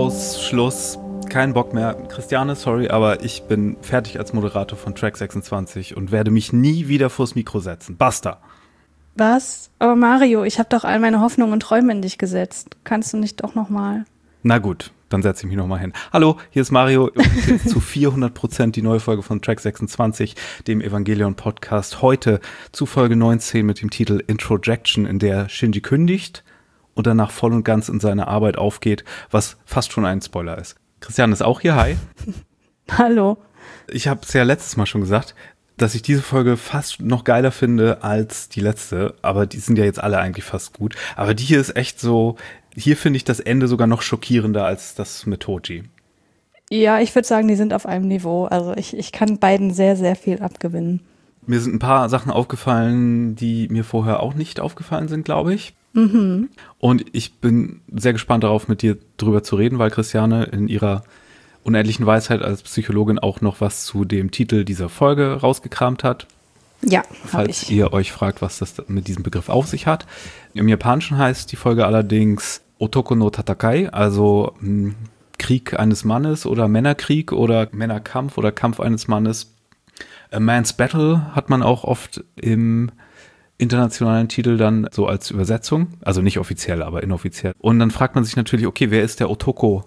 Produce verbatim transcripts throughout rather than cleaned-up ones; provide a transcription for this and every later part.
aus, Schluss, kein Bock mehr. Christiane, sorry, aber ich bin fertig als Moderator von Track sechsundzwanzig und werde mich nie wieder vors Mikro setzen. Basta. Was? Aber Mario, ich habe doch all meine Hoffnungen und Träume in dich gesetzt. Kannst du nicht doch nochmal? Na gut, dann setze ich mich nochmal hin. Hallo, hier ist Mario. Zu vierhundert Prozent die neue Folge von Track sechsundzwanzig, dem Evangelion-Podcast. Heute zu Folge neunzehn mit dem Titel Introjection, in der Shinji kündigt und danach voll und ganz in seine Arbeit aufgeht, was fast schon ein Spoiler ist. Christian ist auch hier, hi. Hallo. Ich habe es ja letztes Mal schon gesagt, dass ich diese Folge fast noch geiler finde als die letzte, aber die sind ja jetzt alle eigentlich fast gut. Aber die hier ist echt so, hier finde ich das Ende sogar noch schockierender als das mit Toji. Ja, ich würde sagen, die sind auf einem Niveau. Also ich, ich kann beiden sehr, sehr viel abgewinnen. Mir sind ein paar Sachen aufgefallen, die mir vorher auch nicht aufgefallen sind, glaube ich. Mhm. Und ich bin sehr gespannt darauf, mit dir drüber zu reden, weil Christiane in ihrer unendlichen Weisheit als Psychologin auch noch was zu dem Titel dieser Folge rausgekramt hat. Ja, falls ich. ihr euch fragt, was das mit diesem Begriff auf sich hat. Im Japanischen heißt die Folge allerdings Otoko no Tatakai, also mh, Krieg eines Mannes oder Männerkrieg oder Männerkampf oder Kampf eines Mannes. A Man's Battle hat man auch oft im internationalen Titel dann so als Übersetzung, also nicht offiziell, aber inoffiziell. Und dann fragt man sich natürlich, okay, wer ist der Otoko?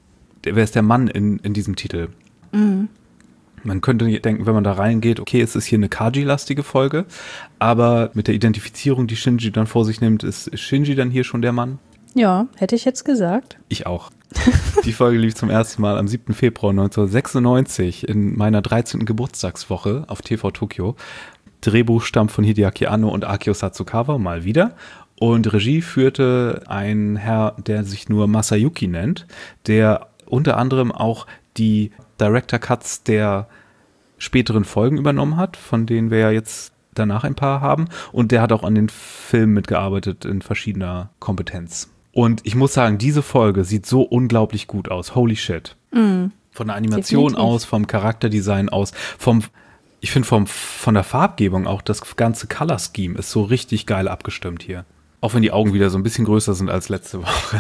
Wer ist der Mann in, in diesem Titel? Mhm. Man könnte denken, wenn man da reingeht, okay, es ist hier eine Kaji-lastige Folge, aber mit der Identifizierung, die Shinji dann vor sich nimmt, ist Shinji dann hier schon der Mann? Ja, hätte ich jetzt gesagt. Ich auch. Die Folge lief zum ersten Mal am siebten Februar neunzehnhundertsechsundneunzig in meiner dreizehnten Geburtstagswoche auf T V Tokyo. Drehbuch stammt von Hideaki Anno und Akio Satsukawa, mal wieder. Und Regie führte ein Herr, der sich nur Masayuki nennt, der unter anderem auch die Director Cuts der späteren Folgen übernommen hat, von denen wir ja jetzt danach ein paar haben. Und der hat auch an den Filmen mitgearbeitet in verschiedener Kompetenz. Und ich muss sagen, diese Folge sieht so unglaublich gut aus. Holy shit. Mm. Von der Animation Definitiv. aus, vom Charakterdesign aus, vom, ich finde vom, von der Farbgebung auch, das ganze Color Scheme ist so richtig geil abgestimmt hier. Auch wenn die Augen wieder so ein bisschen größer sind als letzte Woche.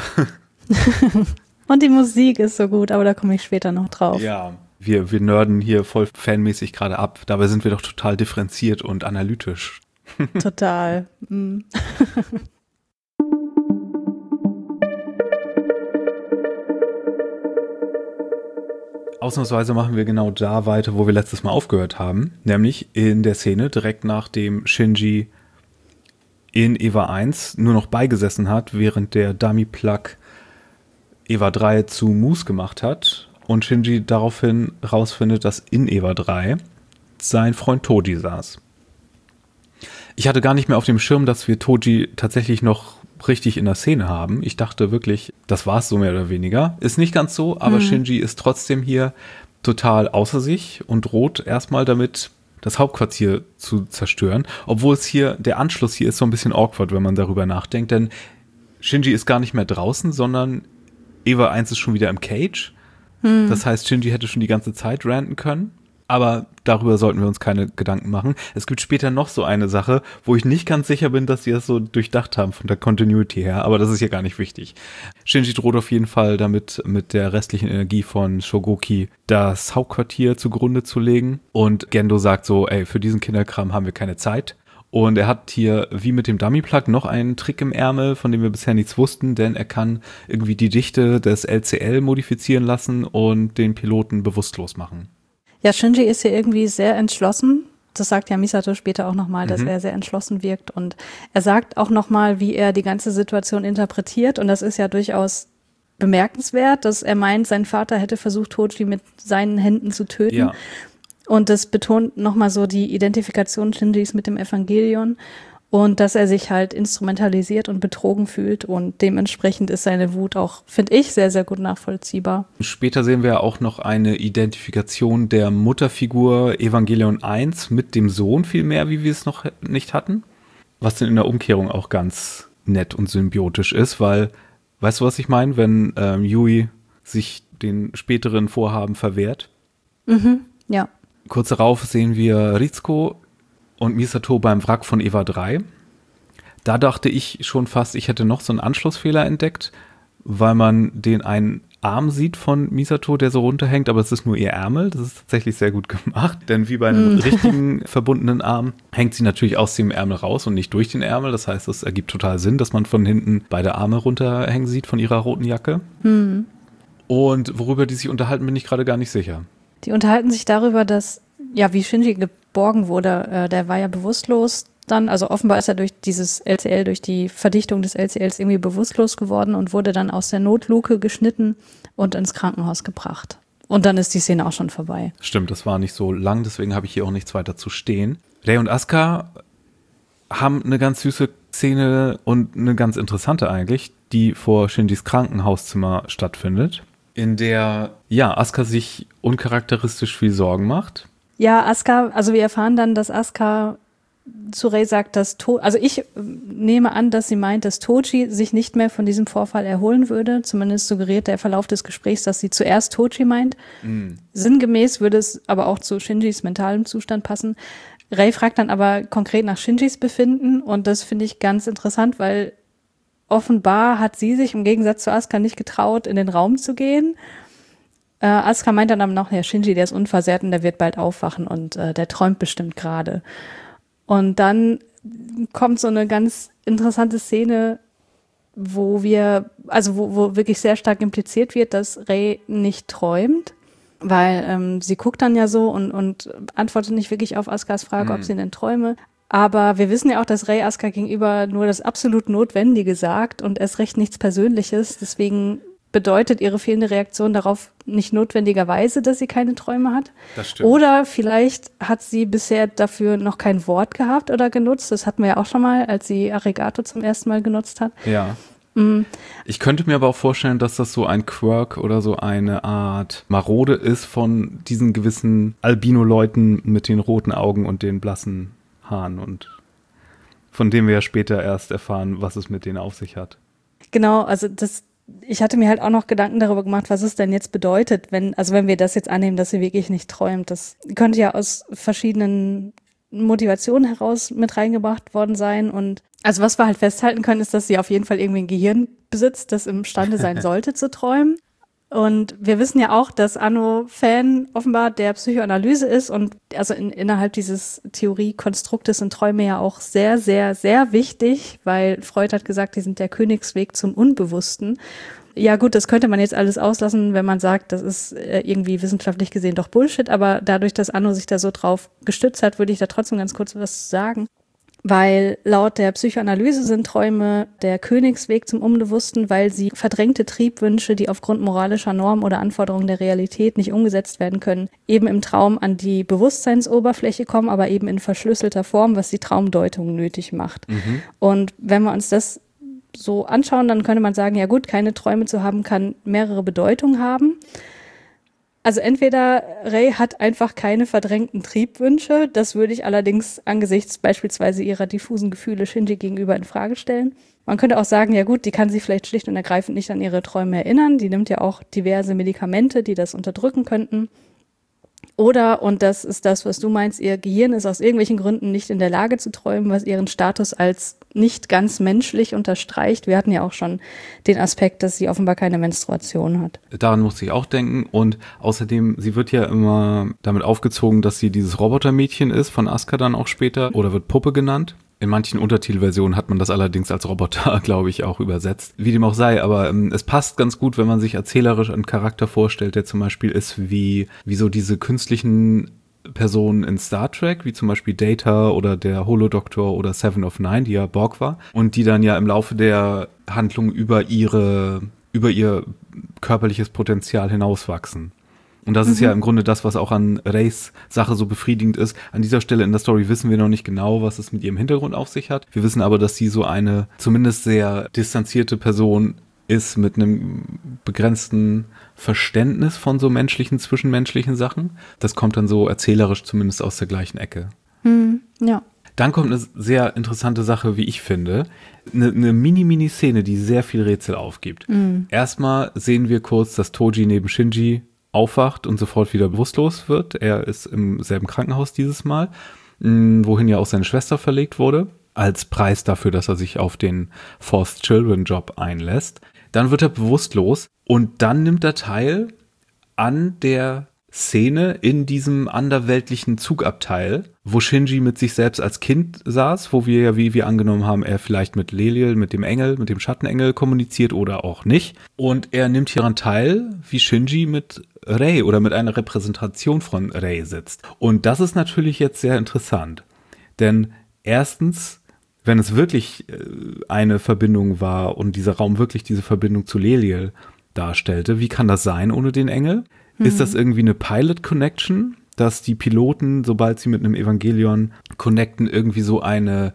Und die Musik ist so gut, aber da komme ich später noch drauf. Ja, wir, wir nerden hier voll fanmäßig gerade ab. Dabei sind wir doch total differenziert und analytisch. Total. Mm. Ausnahmsweise machen wir genau da weiter, wo wir letztes Mal aufgehört haben. Nämlich in der Szene direkt nachdem Shinji in Eva eins nur noch beigesessen hat, während der Dummy-Plug Eva drei zu Moose gemacht hat und Shinji daraufhin rausfindet, dass in Eva drei sein Freund Toji saß. Ich hatte gar nicht mehr auf dem Schirm, dass wir Toji tatsächlich noch richtig in der Szene haben. Ich dachte wirklich, das war es so mehr oder weniger. Ist nicht ganz so, aber mhm. Shinji ist trotzdem hier total außer sich und droht erstmal damit, das Hauptquartier zu zerstören. Obwohl es hier, der Anschluss hier ist so ein bisschen awkward, wenn man darüber nachdenkt, denn Shinji ist gar nicht mehr draußen, sondern Eva eins ist schon wieder im Cage. Hm. Das heißt, Shinji hätte schon die ganze Zeit ranten können. Aber darüber sollten wir uns keine Gedanken machen. Es gibt später noch so eine Sache, wo ich nicht ganz sicher bin, dass sie das so durchdacht haben von der Continuity her. Aber das ist ja gar nicht wichtig. Shinji droht auf jeden Fall damit, mit der restlichen Energie von Shogoki das Hauptquartier zugrunde zu legen. Und Gendo sagt so, ey, für diesen Kinderkram haben wir keine Zeit. Und er hat hier, wie mit dem Dummy-Plug, noch einen Trick im Ärmel, von dem wir bisher nichts wussten, denn er kann irgendwie die Dichte des L C L modifizieren lassen und den Piloten bewusstlos machen. Ja, Shinji ist hier irgendwie sehr entschlossen. Das sagt ja Misato später auch nochmal, dass mhm. er sehr entschlossen wirkt. Und er sagt auch nochmal, wie er die ganze Situation interpretiert. Und das ist ja durchaus bemerkenswert, dass er meint, sein Vater hätte versucht, Toji mit seinen Händen zu töten. Ja. Und das betont nochmal so die Identifikation Shinjis mit dem Evangelion und dass er sich halt instrumentalisiert und betrogen fühlt und dementsprechend ist seine Wut auch, finde ich, sehr, sehr gut nachvollziehbar. Später sehen wir auch noch eine Identifikation der Mutterfigur Evangelion eins mit dem Sohn viel mehr, wie wir es noch nicht hatten. Was denn in der Umkehrung auch ganz nett und symbiotisch ist, weil, weißt du, was ich meine, wenn ähm, Yui sich den späteren Vorhaben verwehrt? Mhm, ja. Kurz darauf sehen wir Ritsuko und Misato beim Wrack von Eva drei. Da dachte ich schon fast, ich hätte noch so einen Anschlussfehler entdeckt, weil man den einen Arm sieht von Misato, der so runterhängt, aber es ist nur ihr Ärmel. Das ist tatsächlich sehr gut gemacht, denn wie bei einem mm. richtigen verbundenen Arm hängt sie natürlich aus dem Ärmel raus und nicht durch den Ärmel. Das heißt, es ergibt total Sinn, dass man von hinten beide Arme runterhängen sieht von ihrer roten Jacke. Mm. Und worüber die sich unterhalten, bin ich gerade gar nicht sicher. Die unterhalten sich darüber, dass, ja, wie Shinji geborgen wurde. Äh, der war ja bewusstlos dann, also offenbar ist er durch dieses L C L, durch die Verdichtung des L C Ls irgendwie bewusstlos geworden und wurde dann aus der Notluke geschnitten und ins Krankenhaus gebracht. Und dann ist die Szene auch schon vorbei. Stimmt, das war nicht so lang, deswegen habe ich hier auch nichts weiter zu stehen. Rei und Asuka haben eine ganz süße Szene und eine ganz interessante eigentlich, die vor Shinjis Krankenhauszimmer stattfindet, in der, ja, Asuka sich uncharakteristisch viel Sorgen macht. Ja, Asuka, also wir erfahren dann, dass Asuka zu Rei sagt, dass to- also ich nehme an, dass sie meint, dass Toji sich nicht mehr von diesem Vorfall erholen würde. Zumindest suggeriert der Verlauf des Gesprächs, dass sie zuerst Toji meint. Mm. Sinngemäß würde es aber auch zu Shinjis mentalem Zustand passen. Rei fragt dann aber konkret nach Shinjis Befinden und das finde ich ganz interessant, weil offenbar hat sie sich im Gegensatz zu Asuka nicht getraut, in den Raum zu gehen. Äh, Asuka meint dann aber noch, ja, Shinji, der ist unversehrt und der wird bald aufwachen und äh, der träumt bestimmt gerade. Und dann kommt so eine ganz interessante Szene, wo wir, also wo, wo wirklich sehr stark impliziert wird, dass Rei nicht träumt, weil ähm, sie guckt dann ja so und, und antwortet nicht wirklich auf Asukas Frage, mhm. ob sie denn träume. Aber wir wissen ja auch, dass Rei Asuka gegenüber nur das absolut Notwendige sagt und erst recht nichts Persönliches. Deswegen bedeutet ihre fehlende Reaktion darauf nicht notwendigerweise, dass sie keine Träume hat. Das stimmt. Oder vielleicht hat sie bisher dafür noch kein Wort gehabt oder genutzt. Das hatten wir ja auch schon mal, als sie Arigato zum ersten Mal genutzt hat. Ja. Mhm. Ich könnte mir aber auch vorstellen, dass das so ein Quirk oder so eine Art Marode ist von diesen gewissen Albino-Leuten mit den roten Augen und den blassen Haaren und von denen wir ja später erst erfahren, was es mit denen auf sich hat. Genau, also das ich hatte mir halt auch noch Gedanken darüber gemacht, was es denn jetzt bedeutet, wenn, also wenn wir das jetzt annehmen, dass sie wirklich nicht träumt. Das könnte ja aus verschiedenen Motivationen heraus mit reingebracht worden sein. Und also was wir halt festhalten können, ist, dass sie auf jeden Fall irgendwie ein Gehirn besitzt, das imstande sein sollte zu träumen. Und wir wissen ja auch, dass Anno Fan offenbar der Psychoanalyse ist und also in, innerhalb dieses Theoriekonstruktes sind Träume ja auch sehr, sehr, sehr wichtig, weil Freud hat gesagt, die sind der Königsweg zum Unbewussten. Ja gut, das könnte man jetzt alles auslassen, wenn man sagt, das ist irgendwie wissenschaftlich gesehen doch Bullshit, aber dadurch, dass Anno sich da so drauf gestützt hat, würde ich da trotzdem ganz kurz was sagen. Weil laut der Psychoanalyse sind Träume der Königsweg zum Unbewussten, weil sie verdrängte Triebwünsche, die aufgrund moralischer Normen oder Anforderungen der Realität nicht umgesetzt werden können, eben im Traum an die Bewusstseinsoberfläche kommen, aber eben in verschlüsselter Form, was die Traumdeutung nötig macht. Mhm. Und wenn wir uns das so anschauen, dann könnte man sagen, ja gut, keine Träume zu haben kann mehrere Bedeutungen haben. Also entweder Rei hat einfach keine verdrängten Triebwünsche, das würde ich allerdings angesichts beispielsweise ihrer diffusen Gefühle Shinji gegenüber in Frage stellen. Man könnte auch sagen, ja gut, die kann sich vielleicht schlicht und ergreifend nicht an ihre Träume erinnern, die nimmt ja auch diverse Medikamente, die das unterdrücken könnten. Oder, und das ist das, was du meinst, ihr Gehirn ist aus irgendwelchen Gründen nicht in der Lage zu träumen, was ihren Status als nicht ganz menschlich unterstreicht. Wir hatten ja auch schon den Aspekt, dass sie offenbar keine Menstruation hat. Daran musste ich auch denken und außerdem, sie wird ja immer damit aufgezogen, dass sie dieses Robotermädchen ist, von Asuka dann auch später, oder wird Puppe genannt. In manchen Untertitelversionen hat man das allerdings als Roboter, glaube ich, auch übersetzt. Wie dem auch sei, aber ähm, es passt ganz gut, wenn man sich erzählerisch einen Charakter vorstellt, der zum Beispiel ist wie, wie so diese künstlichen Personen in Star Trek, wie zum Beispiel Data oder der Holodoktor oder Seven of Nine, die ja Borg war und die dann ja im Laufe der Handlung über ihre, über ihr körperliches Potenzial hinauswachsen. Und das mhm. ist ja im Grunde das, was auch an Reis Sache so befriedigend ist. An dieser Stelle in der Story wissen wir noch nicht genau, was es mit ihrem Hintergrund auf sich hat. Wir wissen aber, dass sie so eine zumindest sehr distanzierte Person ist mit einem begrenzten Verständnis von so menschlichen, zwischenmenschlichen Sachen. Das kommt dann so erzählerisch zumindest aus der gleichen Ecke. Mhm. Ja. Dann kommt eine sehr interessante Sache, wie ich finde. Eine, eine Mini-Mini-Szene, die sehr viel Rätsel aufgibt. Mhm. Erstmal sehen wir kurz, dass Toji neben Shinji aufwacht und sofort wieder bewusstlos wird. Er ist im selben Krankenhaus dieses Mal, wohin ja auch seine Schwester verlegt wurde, als Preis dafür, dass er sich auf den Forced Children Job einlässt. Dann wird er bewusstlos und dann nimmt er teil an der Szene in diesem anderweltlichen Zugabteil, wo Shinji mit sich selbst als Kind saß, wo wir ja, wie wir angenommen haben, er vielleicht mit Leliel, mit dem Engel, mit dem Schattenengel kommuniziert oder auch nicht. Und er nimmt hieran teil, wie Shinji mit Rei oder mit einer Repräsentation von Rei sitzt. Und das ist natürlich jetzt sehr interessant. Denn erstens, wenn es wirklich eine Verbindung war und dieser Raum wirklich diese Verbindung zu Leliel darstellte, wie kann das sein ohne den Engel? Hm. Ist das irgendwie eine Pilot-Connection, dass die Piloten, sobald sie mit einem Evangelion connecten, irgendwie so eine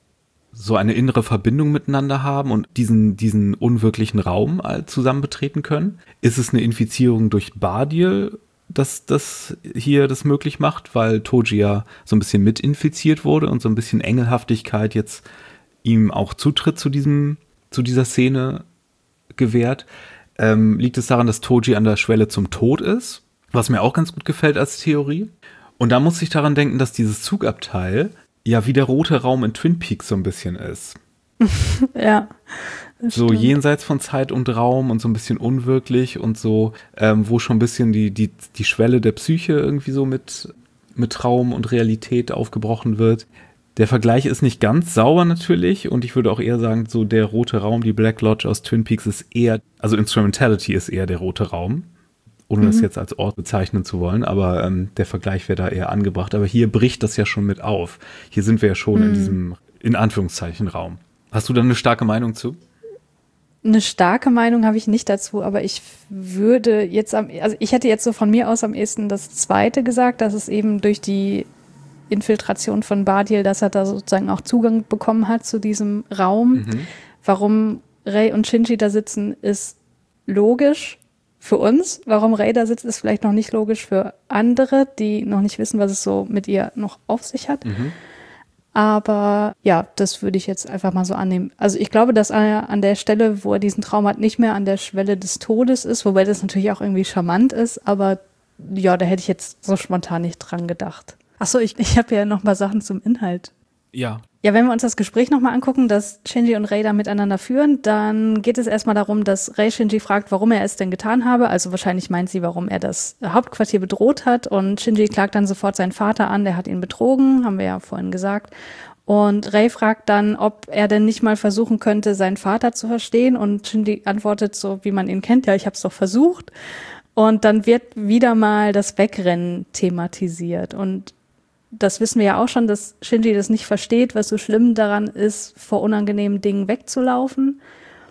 so eine innere Verbindung miteinander haben und diesen, diesen unwirklichen Raum zusammen betreten können? Ist es eine Infizierung durch Bardiel, dass das hier das möglich macht, weil Toji ja so ein bisschen mitinfiziert wurde und so ein bisschen Engelhaftigkeit jetzt ihm auch Zutritt zu diesem, zu dieser Szene gewährt? Ähm, liegt es daran, dass Toji an der Schwelle zum Tod ist, was mir auch ganz gut gefällt als Theorie. Und da muss ich daran denken, dass dieses Zugabteil ja wie der rote Raum in Twin Peaks so ein bisschen ist. Ja. So stimmt. Jenseits von Zeit und Raum und so ein bisschen unwirklich und so, ähm, wo schon ein bisschen die, die, die Schwelle der Psyche irgendwie so mit, mit Traum und Realität aufgebrochen wird. Der Vergleich ist nicht ganz sauber natürlich und ich würde auch eher sagen, so der rote Raum, die Black Lodge aus Twin Peaks ist eher, also Instrumentality ist eher der rote Raum, ohne mhm. das jetzt als Ort bezeichnen zu wollen, aber ähm, der Vergleich wäre da eher angebracht. Aber hier bricht das ja schon mit auf. Hier sind wir ja schon mhm. in diesem, in Anführungszeichen, Raum. Hast du da eine starke Meinung zu? Eine starke Meinung habe ich nicht dazu, aber ich würde jetzt, am, also ich hätte jetzt so von mir aus am ehesten das Zweite gesagt, dass es eben durch die Infiltration von Bardiel, dass er da sozusagen auch Zugang bekommen hat zu diesem Raum. Mhm. Warum Rei und Shinji da sitzen, ist logisch für uns. Warum Rei da sitzt, ist vielleicht noch nicht logisch für andere, die noch nicht wissen, was es so mit ihr noch auf sich hat. Mhm. Aber ja, das würde ich jetzt einfach mal so annehmen. Also ich glaube, dass er an der Stelle, wo er diesen Traum hat, nicht mehr an der Schwelle des Todes ist, wobei das natürlich auch irgendwie charmant ist, aber ja, da hätte ich jetzt so spontan nicht dran gedacht. Achso, ich, ich habe ja noch mal Sachen zum Inhalt. Ja. Ja, wenn wir uns das Gespräch nochmal angucken, das Shinji und Rei da miteinander führen, dann geht es erstmal darum, dass Rei Shinji fragt, warum er es denn getan habe. Also wahrscheinlich meint sie, warum er das Hauptquartier bedroht hat. Und Shinji klagt dann sofort seinen Vater an, der hat ihn betrogen, haben wir ja vorhin gesagt. Und Rei fragt dann, ob er denn nicht mal versuchen könnte, seinen Vater zu verstehen. Und Shinji antwortet so, wie man ihn kennt, ja, ich habe es doch versucht. Und dann wird wieder mal das Wegrennen thematisiert. Und das wissen wir ja auch schon, dass Shinji das nicht versteht, was so schlimm daran ist, vor unangenehmen Dingen wegzulaufen.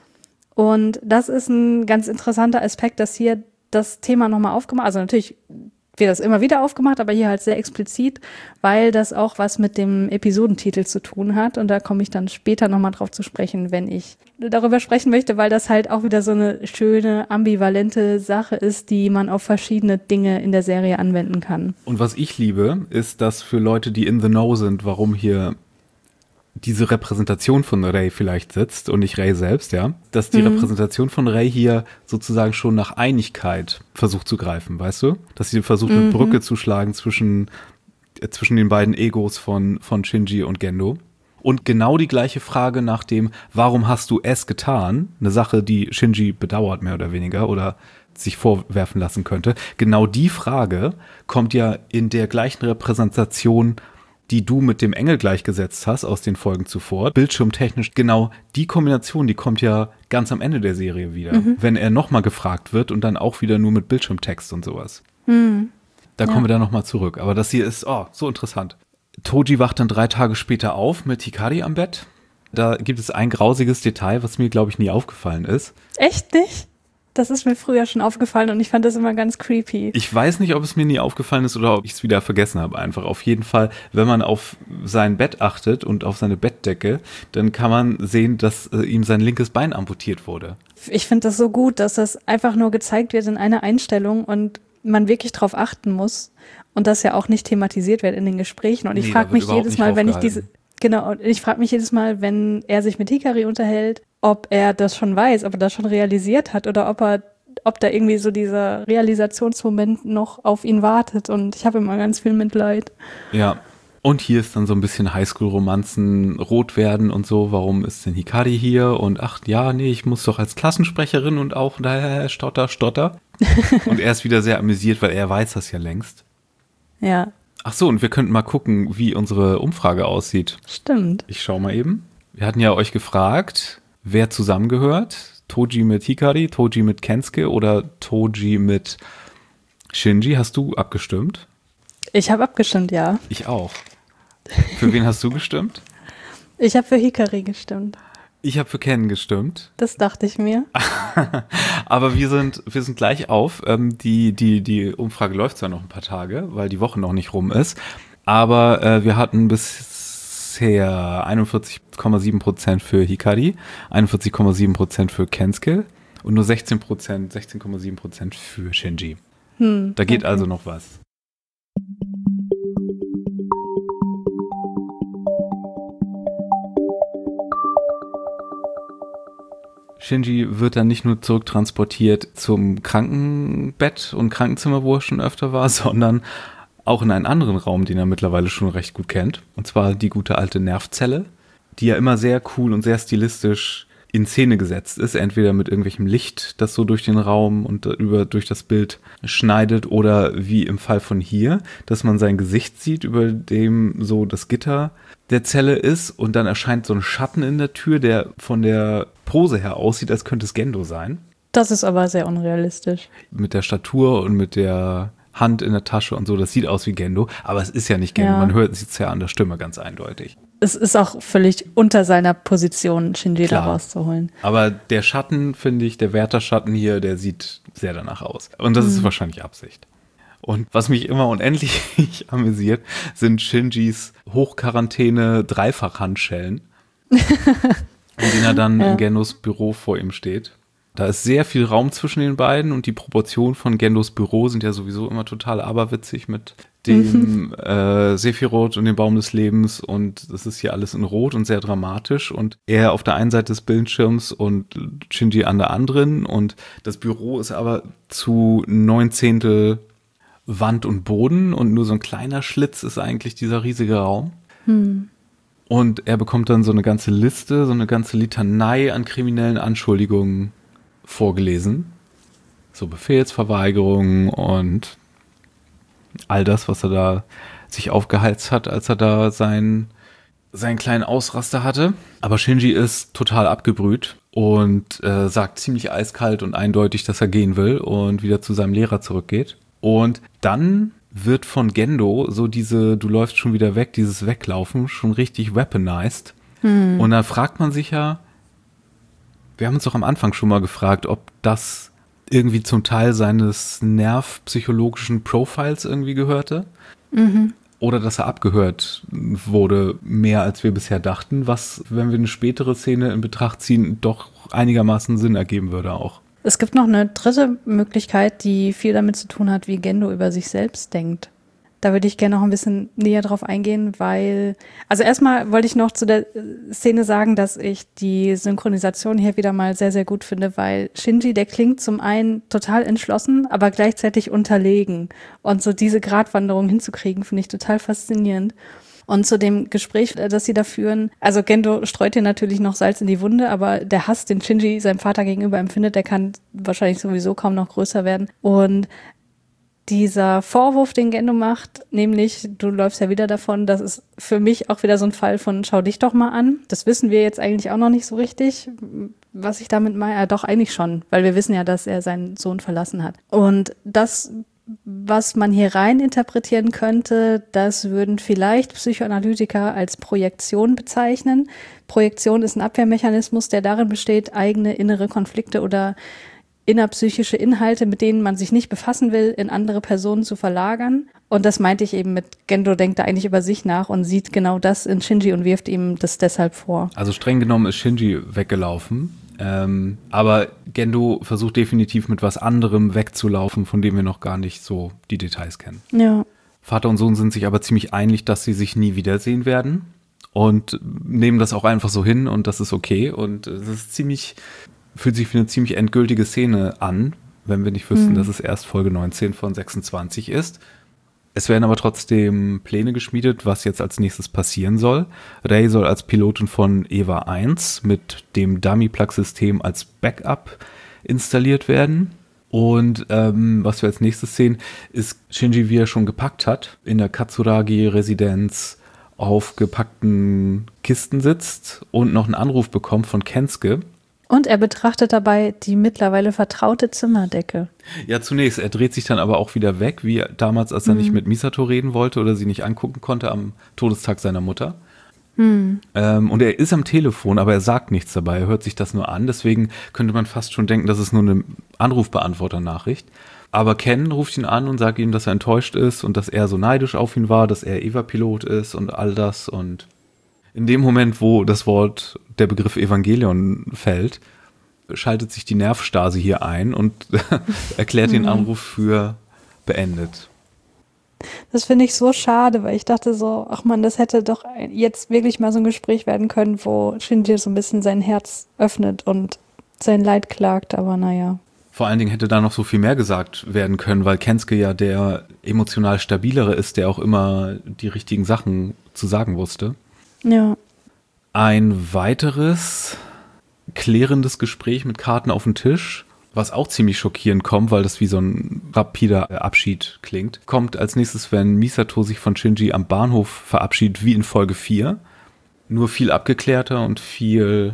Und das ist ein ganz interessanter Aspekt, dass hier das Thema nochmal aufgemacht, also natürlich wird das immer wieder aufgemacht, aber hier halt sehr explizit, weil das auch was mit dem Episodentitel zu tun hat. Und da komme ich dann später nochmal drauf zu sprechen, wenn ich darüber sprechen möchte, weil das halt auch wieder so eine schöne, ambivalente Sache ist, die man auf verschiedene Dinge in der Serie anwenden kann. Und was ich liebe, ist, dass für Leute, die in the know sind, warum hier diese Repräsentation von Rei vielleicht sitzt und nicht Rei selbst, ja, dass die mhm. Repräsentation von Rei hier sozusagen schon nach Einigkeit versucht zu greifen, weißt du? Dass sie versucht, mhm. eine Brücke zu schlagen zwischen, äh, zwischen den beiden Egos von, von Shinji und Gendo. Und genau die gleiche Frage nach dem, warum hast du es getan? Eine Sache, die Shinji bedauert, mehr oder weniger, oder sich vorwerfen lassen könnte. Genau die Frage kommt ja in der gleichen Repräsentation, die du mit dem Engel gleichgesetzt hast aus den Folgen zuvor, bildschirmtechnisch, genau die Kombination, die kommt ja ganz am Ende der Serie wieder, mhm. wenn er nochmal gefragt wird und dann auch wieder nur mit Bildschirmtext und sowas. Mhm. Da ja. kommen wir dann nochmal zurück. Aber das hier ist, oh, so interessant. Toji wacht dann drei Tage später auf mit Hikari am Bett. Da gibt es ein grausiges Detail, was mir, glaube ich, nie aufgefallen ist. Echt nicht? Das ist mir früher schon aufgefallen und ich fand das immer ganz creepy. Ich weiß nicht, ob es mir nie aufgefallen ist oder ob ich es wieder vergessen habe einfach. Auf jeden Fall, wenn man auf sein Bett achtet und auf seine Bettdecke, dann kann man sehen, dass äh, ihm sein linkes Bein amputiert wurde. Ich finde das so gut, dass das einfach nur gezeigt wird in einer Einstellung und man wirklich drauf achten muss und das ja auch nicht thematisiert wird in den Gesprächen. Und ich nee, frage mich jedes Mal, wenn ich diese... Genau, und ich frage mich jedes Mal, wenn er sich mit Hikari unterhält, ob er das schon weiß, ob er das schon realisiert hat oder ob er, ob da irgendwie so dieser Realisationsmoment noch auf ihn wartet. Und ich habe immer ganz viel Mitleid. Ja, Und hier ist dann so ein bisschen Highschool-Romanzen, rot werden und so. Warum ist denn Hikari hier? Und ach ja, nee, ich muss doch als Klassensprecherin und auch daher stotter, stotter. Und er ist wieder sehr amüsiert, weil er weiß das ja längst. Ja. Ach so, und wir könnten mal gucken, wie unsere Umfrage aussieht. Stimmt. Ich schau mal eben. Wir hatten ja euch gefragt, wer zusammengehört. Toji mit Hikari, Toji mit Kensuke oder Toji mit Shinji. Hast du abgestimmt? Ich habe abgestimmt, ja. Ich auch. Für wen hast du gestimmt? Ich habe für Hikari gestimmt. Ich habe für Ken gestimmt. Das dachte ich mir. Aber wir sind, wir sind gleich auf. Ähm, die, die, die Umfrage läuft zwar noch ein paar Tage, weil die Woche noch nicht rum ist. Aber äh, wir hatten bisher einundvierzig Komma sieben Prozent für Hikari, einundvierzig Komma sieben Prozent für Kensuke und nur sechzehn Prozent, sechzehn Komma sieben Prozent für Shinji. Hm, da geht okay. also noch was. Shinji wird dann nicht nur zurücktransportiert zum Krankenbett und Krankenzimmer, wo er schon öfter war, sondern auch in einen anderen Raum, den er mittlerweile schon recht gut kennt. Und zwar die gute alte Nervzelle, die ja immer sehr cool und sehr stilistisch in Szene gesetzt ist. Entweder mit irgendwelchem Licht, das so durch den Raum und über, durch das Bild schneidet, oder wie im Fall von hier, dass man sein Gesicht sieht, über dem so das Gitter der Zelle ist, und dann erscheint so ein Schatten in der Tür, der von der Pose her aussieht, als könnte es Gendo sein. Das ist aber sehr unrealistisch. Mit der Statur und mit der Hand in der Tasche und so, das sieht aus wie Gendo, aber es ist ja nicht Gendo, Ja. man hört es ja an der Stimme ganz eindeutig. Es ist auch völlig unter seiner Position, Shinji Klar. da rauszuholen. Aber der Schatten, finde ich, der Wärterschatten hier, der sieht sehr danach aus. Und das ist wahrscheinlich Absicht. Und was mich immer unendlich amüsiert, sind Shinjis Hochquarantäne-Dreifach-Handschellen, in denen er dann Ja. in Gendos Büro vor ihm steht. Da ist sehr viel Raum zwischen den beiden und die Proportionen von Gendos Büro sind ja sowieso immer total aberwitzig mit dem äh, Sephiroth und dem Baum des Lebens, und das ist hier alles in Rot und sehr dramatisch, und er auf der einen Seite des Bildschirms und Shinji an der anderen, und das Büro ist aber zu neun Zehntel Wand und Boden und nur so ein kleiner Schlitz ist eigentlich dieser riesige Raum. Hm. Und er bekommt dann so eine ganze Liste, so eine ganze Litanei an kriminellen Anschuldigungen vorgelesen. So Befehlsverweigerungen und all das, was er da sich aufgeheizt hat, als er da seinen, seinen kleinen Ausraster hatte. Aber Shinji ist total abgebrüht und äh, sagt ziemlich eiskalt und eindeutig, dass er gehen will und wieder zu seinem Lehrer zurückgeht. Und dann wird von Gendo so diese, du läufst schon wieder weg, dieses Weglaufen schon richtig weaponized. Hm. Und dann fragt man sich ja, wir haben uns doch am Anfang schon mal gefragt, ob das irgendwie zum Teil seines nervpsychologischen Profiles irgendwie gehörte. Mhm. Oder dass er abgehört wurde, mehr als wir bisher dachten, was, wenn wir eine spätere Szene in Betracht ziehen, doch einigermaßen Sinn ergeben würde auch. Es gibt noch eine dritte Möglichkeit, die viel damit zu tun hat, wie Gendo über sich selbst denkt. Da würde ich gerne noch ein bisschen näher drauf eingehen, weil, also erstmal wollte ich noch zu der Szene sagen, dass ich die Synchronisation hier wieder mal sehr, sehr gut finde, weil Shinji, der klingt zum einen total entschlossen, aber gleichzeitig unterlegen. Und so diese Gratwanderung hinzukriegen, finde ich total faszinierend. Und zu dem Gespräch, das sie da führen, also Gendo streut hier natürlich noch Salz in die Wunde, aber der Hass, den Shinji seinem Vater gegenüber empfindet, der kann wahrscheinlich sowieso kaum noch größer werden. Und dieser Vorwurf, den Gendo macht, nämlich, du läufst ja wieder davon, das ist für mich auch wieder so ein Fall von, schau dich doch mal an. Das wissen wir jetzt eigentlich auch noch nicht so richtig, was ich damit meine. Äh, doch, eigentlich schon, weil wir wissen ja, dass er seinen Sohn verlassen hat. Und das, was man hier rein interpretieren könnte, das würden vielleicht Psychoanalytiker als Projektion bezeichnen. Projektion ist ein Abwehrmechanismus, der darin besteht, eigene innere Konflikte oder innerpsychische Inhalte, mit denen man sich nicht befassen will, in andere Personen zu verlagern. Und das meinte ich eben mit, Gendo denkt da eigentlich über sich nach und sieht genau das in Shinji und wirft ihm das deshalb vor. Also streng genommen ist Shinji weggelaufen, ähm, aber Gendo versucht definitiv mit was anderem wegzulaufen, von dem wir noch gar nicht so die Details kennen. Ja. Vater und Sohn sind sich aber ziemlich einig, dass sie sich nie wiedersehen werden und nehmen das auch einfach so hin, und das ist okay, und es ist ziemlich, fühlt sich wie eine ziemlich endgültige Szene an, wenn wir nicht wüssten, mhm. dass es erst Folge neunzehn von sechsundzwanzig ist. Es werden aber trotzdem Pläne geschmiedet, was jetzt als nächstes passieren soll. Rey soll als Pilotin von Eva eins mit dem Dummy-Plug-System als Backup installiert werden. Und ähm, was wir als nächstes sehen, ist Shinji, wie er schon gepackt hat, in der Katsuragi-Residenz auf gepackten Kisten sitzt und noch einen Anruf bekommt von Kensuke. Und er betrachtet dabei die mittlerweile vertraute Zimmerdecke. Ja, zunächst. Er dreht sich dann aber auch wieder weg, wie damals, als er mhm. nicht mit Misato reden wollte oder sie nicht angucken konnte am Todestag seiner Mutter. Mhm. Ähm, und er ist am Telefon, aber er sagt nichts dabei. Er hört sich das nur an. Deswegen könnte man fast schon denken, das ist nur eine Anrufbeantworter-Nachricht. Aber Ken ruft ihn an und sagt ihm, dass er enttäuscht ist und dass er so neidisch auf ihn war, dass er Eva-Pilot ist und all das. Und in dem Moment, wo das Wort, der Begriff Evangelion fällt, schaltet sich die Nervstase hier ein und erklärt den Anruf für beendet. Das finde ich so schade, weil ich dachte so, ach man, das hätte doch jetzt wirklich mal so ein Gespräch werden können, wo Shinji so ein bisschen sein Herz öffnet und sein Leid klagt, aber naja. Vor allen Dingen hätte da noch so viel mehr gesagt werden können, weil Kensuke ja der emotional stabilere ist, der auch immer die richtigen Sachen zu sagen wusste. Ja. Ein weiteres klärendes Gespräch mit Karten auf dem Tisch, was auch ziemlich schockierend kommt, weil das wie so ein rapider Abschied klingt, kommt als nächstes, wenn Misato sich von Shinji am Bahnhof verabschiedet, wie in Folge vier. Nur viel abgeklärter und viel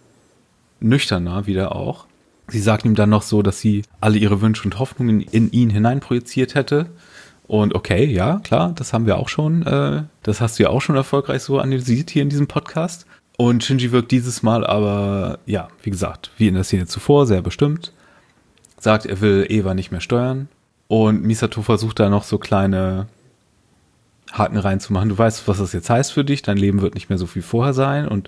nüchterner wieder auch. Sie sagt ihm dann noch so, dass sie alle ihre Wünsche und Hoffnungen in ihn hineinprojiziert hätte. Und okay, ja, klar, das haben wir auch schon, äh, das hast du ja auch schon erfolgreich so analysiert hier in diesem Podcast. Und Shinji wirkt dieses Mal aber, ja, wie gesagt, wie in der Szene zuvor, sehr bestimmt. Sagt, er will Eva nicht mehr steuern. Und Misato versucht da noch so kleine Haken reinzumachen. Du weißt, was das jetzt heißt für dich, dein Leben wird nicht mehr so viel vorher sein und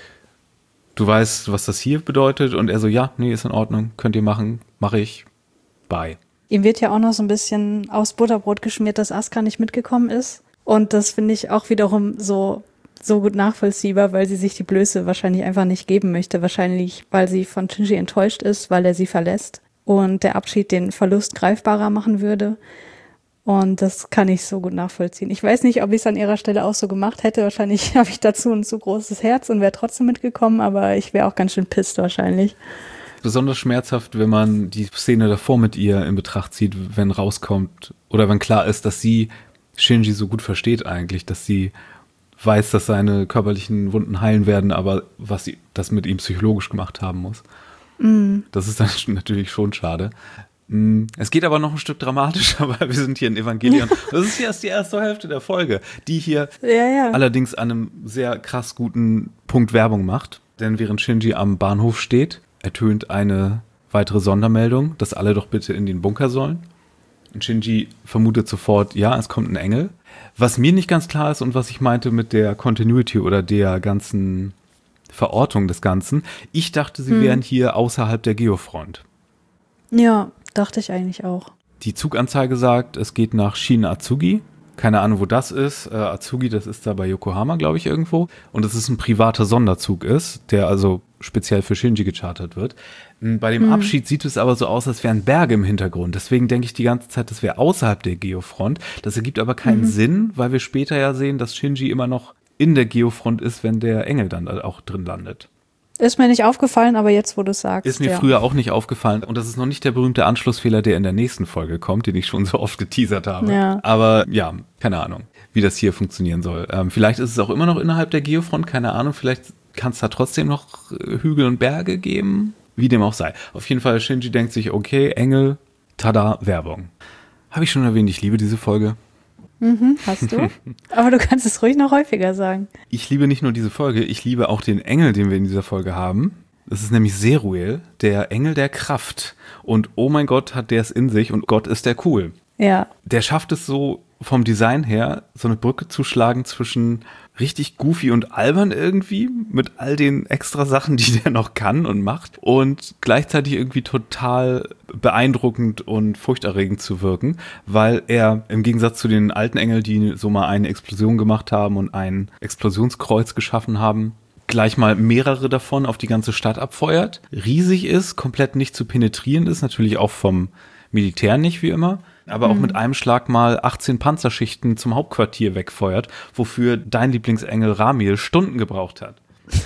du weißt, was das hier bedeutet. Und er so, ja, nee, ist in Ordnung, könnt ihr machen, mache ich, bye. Ihm wird ja auch noch so ein bisschen aufs Butterbrot geschmiert, dass Asuka nicht mitgekommen ist. Und das finde ich auch wiederum so, so gut nachvollziehbar, weil sie sich die Blöße wahrscheinlich einfach nicht geben möchte. Wahrscheinlich, weil sie von Shinji enttäuscht ist, weil er sie verlässt und der Abschied den Verlust greifbarer machen würde. Und das kann ich so gut nachvollziehen. Ich weiß nicht, ob ich es an ihrer Stelle auch so gemacht hätte. Wahrscheinlich habe ich dazu ein zu großes Herz und wäre trotzdem mitgekommen, aber ich wäre auch ganz schön pisst wahrscheinlich. Besonders schmerzhaft, wenn man die Szene davor mit ihr in Betracht zieht, wenn rauskommt oder wenn klar ist, dass sie Shinji so gut versteht eigentlich, dass sie weiß, dass seine körperlichen Wunden heilen werden, aber was sie das mit ihm psychologisch gemacht haben muss. Mm. Das ist dann natürlich schon schade. Es geht aber noch ein Stück dramatischer, weil wir sind hier in Evangelion. Das ist erst die erste Hälfte der Folge, die hier ja, ja. allerdings an einem sehr krass guten Punkt Werbung macht. Denn während Shinji am Bahnhof steht, ertönt eine weitere Sondermeldung, dass alle doch bitte in den Bunker sollen. Und Shinji vermutet sofort, ja, es kommt ein Engel. Was mir nicht ganz klar ist und was ich meinte mit der Continuity oder der ganzen Verortung des Ganzen, ich dachte, sie hm. wären hier außerhalb der Geofront. Ja, dachte ich eigentlich auch. Die Zuganzeige sagt, es geht nach Shin Azugi. Keine Ahnung, wo das ist. Äh, Azugi, das ist da bei Yokohama, glaube ich, irgendwo. Und es ist ein privater Sonderzug ist, der also speziell für Shinji gechartert wird. Bei dem hm. Abschied sieht es aber so aus, als wären Berge im Hintergrund. Deswegen denke ich die ganze Zeit, das wäre außerhalb der Geofront. Das ergibt aber keinen mhm. Sinn, weil wir später ja sehen, dass Shinji immer noch in der Geofront ist, wenn der Engel dann auch drin landet. Ist mir nicht aufgefallen, aber jetzt, wo du es sagst. Ist mir ja. früher auch nicht aufgefallen. Und das ist noch nicht der berühmte Anschlussfehler, der in der nächsten Folge kommt, den ich schon so oft geteasert habe. Ja. Aber ja, keine Ahnung, wie das hier funktionieren soll. Ähm, vielleicht ist es auch immer noch innerhalb der Geofront, keine Ahnung. Vielleicht kann es da trotzdem noch Hügel und Berge geben. Wie dem auch sei. Auf jeden Fall, Shinji denkt sich, okay, Engel, tada, Werbung. Habe ich schon erwähnt, ich liebe diese Folge. Mhm, hast du. Aber du kannst es ruhig noch häufiger sagen. Ich liebe nicht nur diese Folge, ich liebe auch den Engel, den wir in dieser Folge haben. Das ist nämlich Zeruel, der Engel der Kraft. Und oh mein Gott, hat der es in sich und Gott ist der cool. Ja. Der schafft es so vom Design her, so eine Brücke zu schlagen zwischen richtig goofy und albern irgendwie, mit all den extra Sachen, die der noch kann und macht, und gleichzeitig irgendwie total beeindruckend und furchterregend zu wirken, weil er im Gegensatz zu den alten Engeln, die so mal eine Explosion gemacht haben und ein Explosionskreuz geschaffen haben, gleich mal mehrere davon auf die ganze Stadt abfeuert, riesig ist, komplett nicht zu penetrieren ist, natürlich auch vom Militär nicht wie immer, aber auch mhm. mit einem Schlag mal achtzehn Panzerschichten zum Hauptquartier wegfeuert, wofür dein Lieblingsengel Ramiel Stunden gebraucht hat.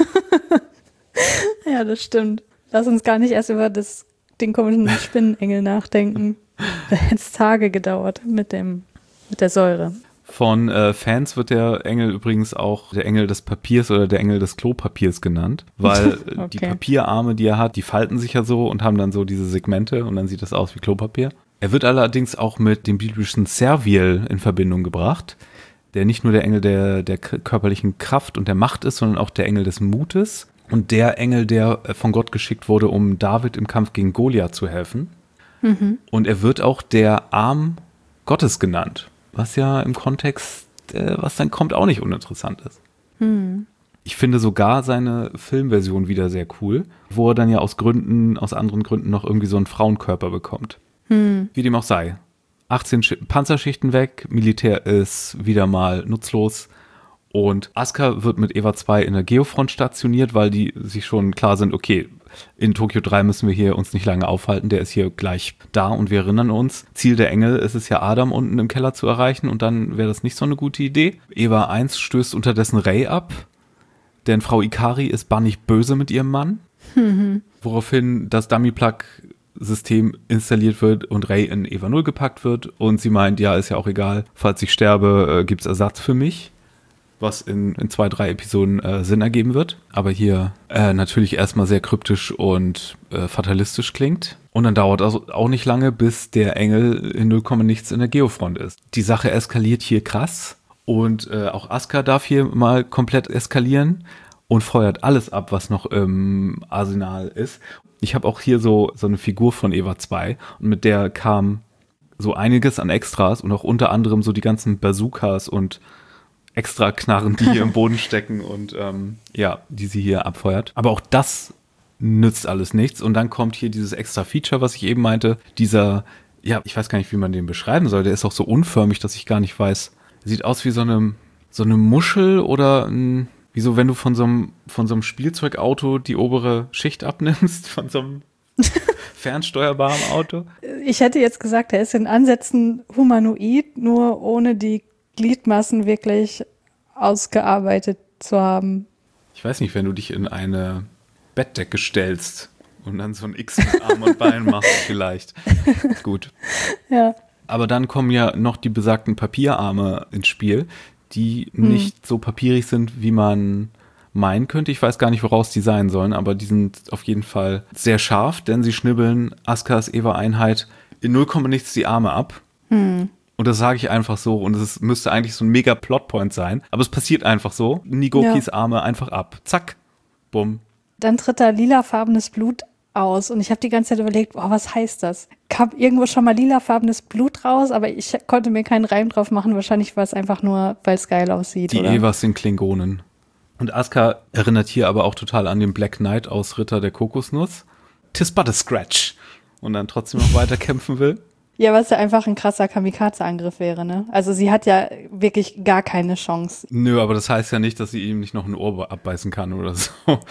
Ja, das stimmt. Lass uns gar nicht erst über das, den komischen Spinnenengel nachdenken. Da hätte es Tage gedauert mit, dem, mit der Säure. Von äh, Fans wird der Engel übrigens auch der Engel des Papiers oder der Engel des Klopapiers genannt, weil okay. die Papierarme, die er hat, die falten sich ja so und haben dann so diese Segmente und dann sieht das aus wie Klopapier. Er wird allerdings auch mit dem biblischen Serviel in Verbindung gebracht, der nicht nur der Engel der, der körperlichen Kraft und der Macht ist, sondern auch der Engel des Mutes und der Engel, der von Gott geschickt wurde, um David im Kampf gegen Goliath zu helfen. Mhm. Und er wird auch der Arm Gottes genannt. Was ja im Kontext, äh, was dann kommt, auch nicht uninteressant ist. Hm. Ich finde sogar seine Filmversion wieder sehr cool, wo er dann ja aus Gründen, aus anderen Gründen noch irgendwie so einen Frauenkörper bekommt. Hm. Wie dem auch sei. achtzehn Sch- Panzerschichten weg, Militär ist wieder mal nutzlos und Asuka wird mit Eva zwei in der Geofront stationiert, weil die sich schon klar sind, okay, in Tokyo drei müssen wir hier uns nicht lange aufhalten, der ist hier gleich da und wir erinnern uns, Ziel der Engel ist es ja, Adam unten im Keller zu erreichen und dann wäre das nicht so eine gute Idee. Eva eins stößt unterdessen Rei ab, denn Frau Ikari ist bannig böse mit ihrem Mann, mhm. woraufhin das Dummy-Plug-System installiert wird und Rei in Eva null gepackt wird und sie meint, ja, ist ja auch egal, falls ich sterbe, äh, gibt's Ersatz für mich. Was in, in zwei, drei Episoden äh, Sinn ergeben wird, aber hier äh, natürlich erstmal sehr kryptisch und äh, fatalistisch klingt. Und dann dauert es also auch nicht lange, bis der Engel in null Komma nichts in der Geofront ist. Die Sache eskaliert hier krass und äh, auch Asuka darf hier mal komplett eskalieren und feuert alles ab, was noch im Arsenal ist. Ich habe auch hier so, so eine Figur von Eva zwei und mit der kam so einiges an Extras und auch unter anderem so die ganzen Bazookas und extra Knarren, die hier im Boden stecken und ähm, ja, die sie hier abfeuert. Aber auch das nützt alles nichts. Und dann kommt hier dieses extra Feature, was ich eben meinte. Dieser, ja, ich weiß gar nicht, wie man den beschreiben soll. Der ist auch so unförmig, dass ich gar nicht weiß. Sieht aus wie so eine, so eine Muschel oder ein, wie so, wenn du von so einem, von so einem Spielzeugauto die obere Schicht abnimmst, von so einem fernsteuerbaren Auto. Ich hätte jetzt gesagt, er ist in Ansätzen humanoid, nur ohne die Gliedmaßen wirklich ausgearbeitet zu haben. Ich weiß nicht, wenn du dich in eine Bettdecke stellst und dann so ein X mit Arm und Bein machst vielleicht. Gut. Ja. Aber dann kommen ja noch die besagten Papierarme ins Spiel, die hm. nicht so papierig sind, wie man meinen könnte. Ich weiß gar nicht, woraus die sein sollen, aber die sind auf jeden Fall sehr scharf, denn sie schnibbeln Askas Eva-Einheit in null Komma nichts die Arme ab. Hm. Und das sage ich einfach so und es müsste eigentlich so ein mega Plotpoint sein. Aber es passiert einfach so. Nigokis ja. Arme einfach ab. Zack. Bumm. Dann tritt da lilafarbenes Blut aus. Und ich habe die ganze Zeit überlegt, boah, was heißt das? Kam irgendwo schon mal lilafarbenes Blut raus, aber ich konnte mir keinen Reim drauf machen. Wahrscheinlich war es einfach nur, weil es geil aussieht. Die oder? Evas sind Klingonen. Und Asuka erinnert hier aber auch total an den Black Knight aus Ritter der Kokosnuss. Tis but a scratch. Und dann trotzdem noch weiter kämpfen will. Ja, was ja einfach ein krasser Kamikaze-Angriff wäre, ne? Also sie hat ja wirklich gar keine Chance. Nö, aber das heißt ja nicht, dass sie ihm nicht noch ein Ohr abbeißen kann oder so.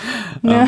Ja. ähm,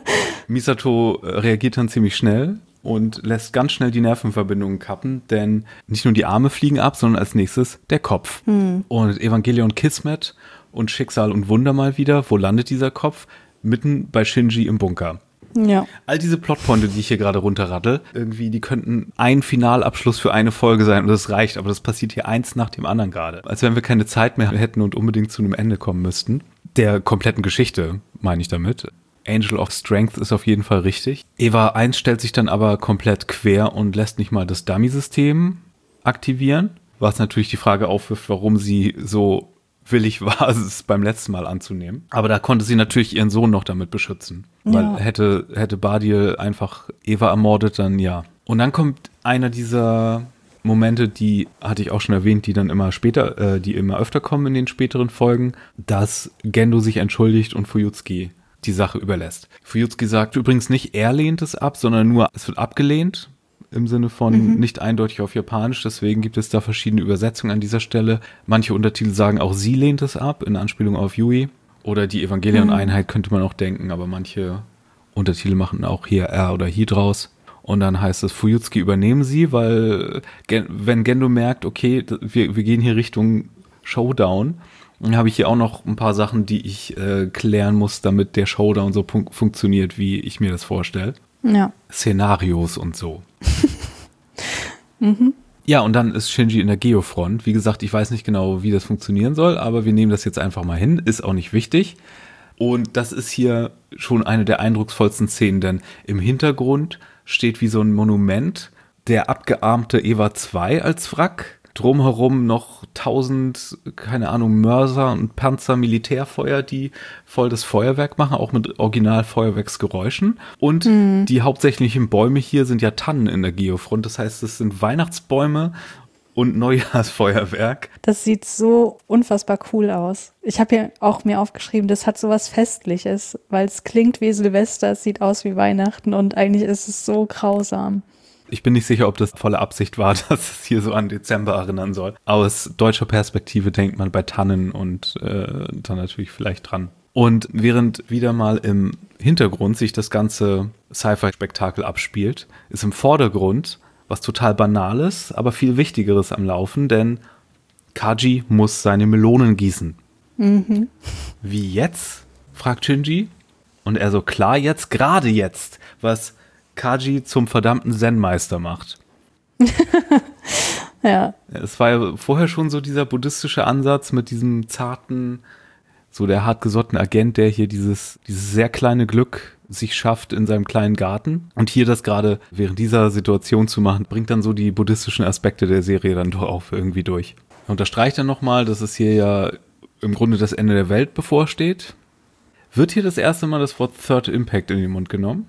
Misato reagiert dann ziemlich schnell und lässt ganz schnell die Nervenverbindungen kappen, denn nicht nur die Arme fliegen ab, sondern als nächstes der Kopf. Hm. Und Evangelion Kismet und Schicksal und Wunder mal wieder. Wo landet dieser Kopf? Mitten bei Shinji im Bunker. Ja. All diese Plotpointe, die ich hier gerade runterrattel, irgendwie, die könnten ein Finalabschluss für eine Folge sein und das reicht, aber das passiert hier eins nach dem anderen gerade. Als wenn wir keine Zeit mehr hätten und unbedingt zu einem Ende kommen müssten. Der kompletten Geschichte, meine ich damit. Angel of Strength ist auf jeden Fall richtig. Eva eins stellt sich dann aber komplett quer und lässt nicht mal das Dummy-System aktivieren, was natürlich die Frage aufwirft, warum sie so willig war, es beim letzten Mal anzunehmen. Aber da konnte sie natürlich ihren Sohn noch damit beschützen. Weil ja. hätte, hätte Badil einfach Eva ermordet, dann ja. Und dann kommt einer dieser Momente, die hatte ich auch schon erwähnt, die dann immer später, äh, die immer öfter kommen in den späteren Folgen, dass Gendo sich entschuldigt und Fuyutsuki die Sache überlässt. Fuyutsuki sagt übrigens nicht, er lehnt es ab, sondern nur, es wird abgelehnt. Im Sinne von mhm. nicht eindeutig auf Japanisch, deswegen gibt es da verschiedene Übersetzungen an dieser Stelle. Manche Untertitel sagen auch, sie lehnt es ab, in Anspielung auf Yui. Oder die Evangelion-Einheit mhm. könnte man auch denken, aber manche Untertitel machen auch hier er oder he draus. Und dann heißt es, Fuyutsuki übernehmen sie, weil Gen- wenn Gendo merkt, okay, wir, wir gehen hier Richtung Showdown, dann habe ich hier auch noch ein paar Sachen, die ich äh, klären muss, damit der Showdown so fun- funktioniert, wie ich mir das vorstelle. Ja. Szenarios und so. mhm. Ja, und dann ist Shinji in der Geofront. Wie gesagt, ich weiß nicht genau, wie das funktionieren soll, aber wir nehmen das jetzt einfach mal hin. Ist auch nicht wichtig. Und das ist hier schon eine der eindrucksvollsten Szenen, denn im Hintergrund steht wie so ein Monument der abgearmte Eva zwei als Wrack. Drumherum noch tausend, keine Ahnung, Mörser und Panzer, Militärfeuer, die voll das Feuerwerk machen, auch mit Original-Feuerwerksgeräuschen. Und mhm. die hauptsächlichen Bäume hier sind ja Tannen in der Geofront. Das heißt, es sind Weihnachtsbäume und Neujahrsfeuerwerk. Das sieht so unfassbar cool aus. Ich habe hier auch mir aufgeschrieben, das hat sowas Festliches, weil es klingt wie Silvester, es sieht aus wie Weihnachten und eigentlich ist es so grausam. Ich bin nicht sicher, ob das volle Absicht war, dass es hier so an Dezember erinnern soll. Aus deutscher Perspektive denkt man bei Tannen und äh, dann natürlich vielleicht dran. Und während wieder mal im Hintergrund sich das ganze Sci-Fi-Spektakel abspielt, ist im Vordergrund was total Banales, aber viel Wichtigeres am Laufen, denn Kaji muss seine Melonen gießen. Mhm. Wie jetzt? Fragt Shinji. Und er so, klar jetzt, gerade jetzt, was Kaji zum verdammten Zen-Meister macht. Ja. Es war ja vorher schon so dieser buddhistische Ansatz mit diesem zarten, so der hartgesottene Agent, der hier dieses, dieses sehr kleine Glück sich schafft in seinem kleinen Garten. Und hier das gerade während dieser Situation zu machen, bringt dann so die buddhistischen Aspekte der Serie dann doch auch irgendwie durch. Er unterstreicht dann nochmal, dass es hier ja im Grunde das Ende der Welt bevorsteht. Wird hier das erste Mal das Wort Third Impact in den Mund genommen?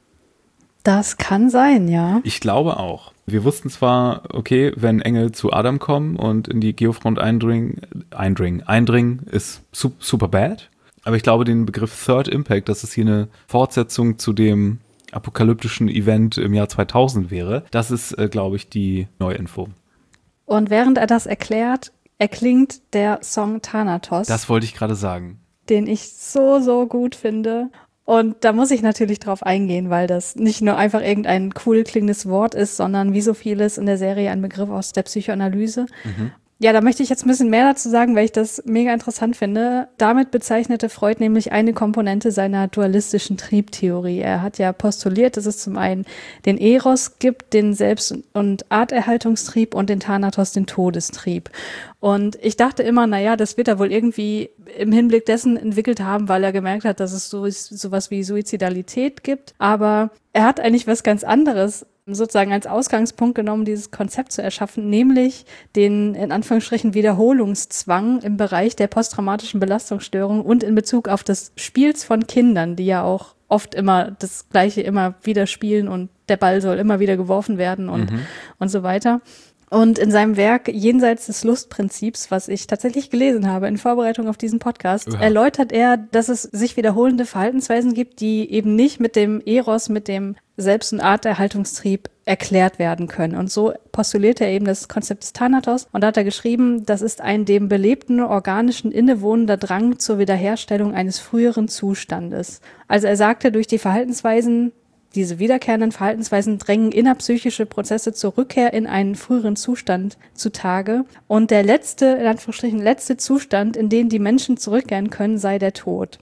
Das kann sein, ja. Ich glaube auch. Wir wussten zwar, okay, wenn Engel zu Adam kommen und in die Geofront eindringen, eindringen, eindringen ist su- super bad. Aber ich glaube, den Begriff Third Impact, dass es hier eine Fortsetzung zu dem apokalyptischen Event im Jahr zweitausend wäre, das ist, äh, glaube ich, die Neuinfo. Und während er das erklärt, erklingt der Song Thanatos. Das wollte ich gerade sagen. Den ich so, so gut finde. Und da muss ich natürlich drauf eingehen, weil das nicht nur einfach irgendein cool klingendes Wort ist, sondern wie so vieles in der Serie ein Begriff aus der Psychoanalyse. Mhm. Ja, da möchte ich jetzt ein bisschen mehr dazu sagen, weil ich das mega interessant finde. Damit bezeichnete Freud nämlich eine Komponente seiner dualistischen Triebtheorie. Er hat ja postuliert, dass es zum einen den Eros gibt, den Selbst- und Arterhaltungstrieb und den Thanatos, den Todestrieb. Und ich dachte immer, naja, das wird er wohl irgendwie im Hinblick dessen entwickelt haben, weil er gemerkt hat, dass es so sowas wie Suizidalität gibt. Aber er hat eigentlich was ganz anderes sozusagen als Ausgangspunkt genommen, dieses Konzept zu erschaffen, nämlich den in Anführungsstrichen Wiederholungszwang im Bereich der posttraumatischen Belastungsstörung und in Bezug auf das Spiels von Kindern, die ja auch oft immer das Gleiche immer wieder spielen und der Ball soll immer wieder geworfen werden und, mhm. und so weiter. Und in seinem Werk Jenseits des Lustprinzips, was ich tatsächlich gelesen habe in Vorbereitung auf diesen Podcast, ja. erläutert er, dass es sich wiederholende Verhaltensweisen gibt, die eben nicht mit dem Eros, mit dem Selbst- und Arterhaltungstrieb erklärt werden können. Und so postuliert er eben das Konzept des Thanatos. Und da hat er geschrieben, das ist ein dem belebten, organischen, innewohnender Drang zur Wiederherstellung eines früheren Zustandes. Also er sagte, durch die Verhaltensweisen Diese wiederkehrenden Verhaltensweisen drängen innerpsychische Prozesse zur Rückkehr in einen früheren Zustand zutage. Und der letzte, in Anführungsstrichen, letzte Zustand, in den die Menschen zurückkehren können, sei der Tod.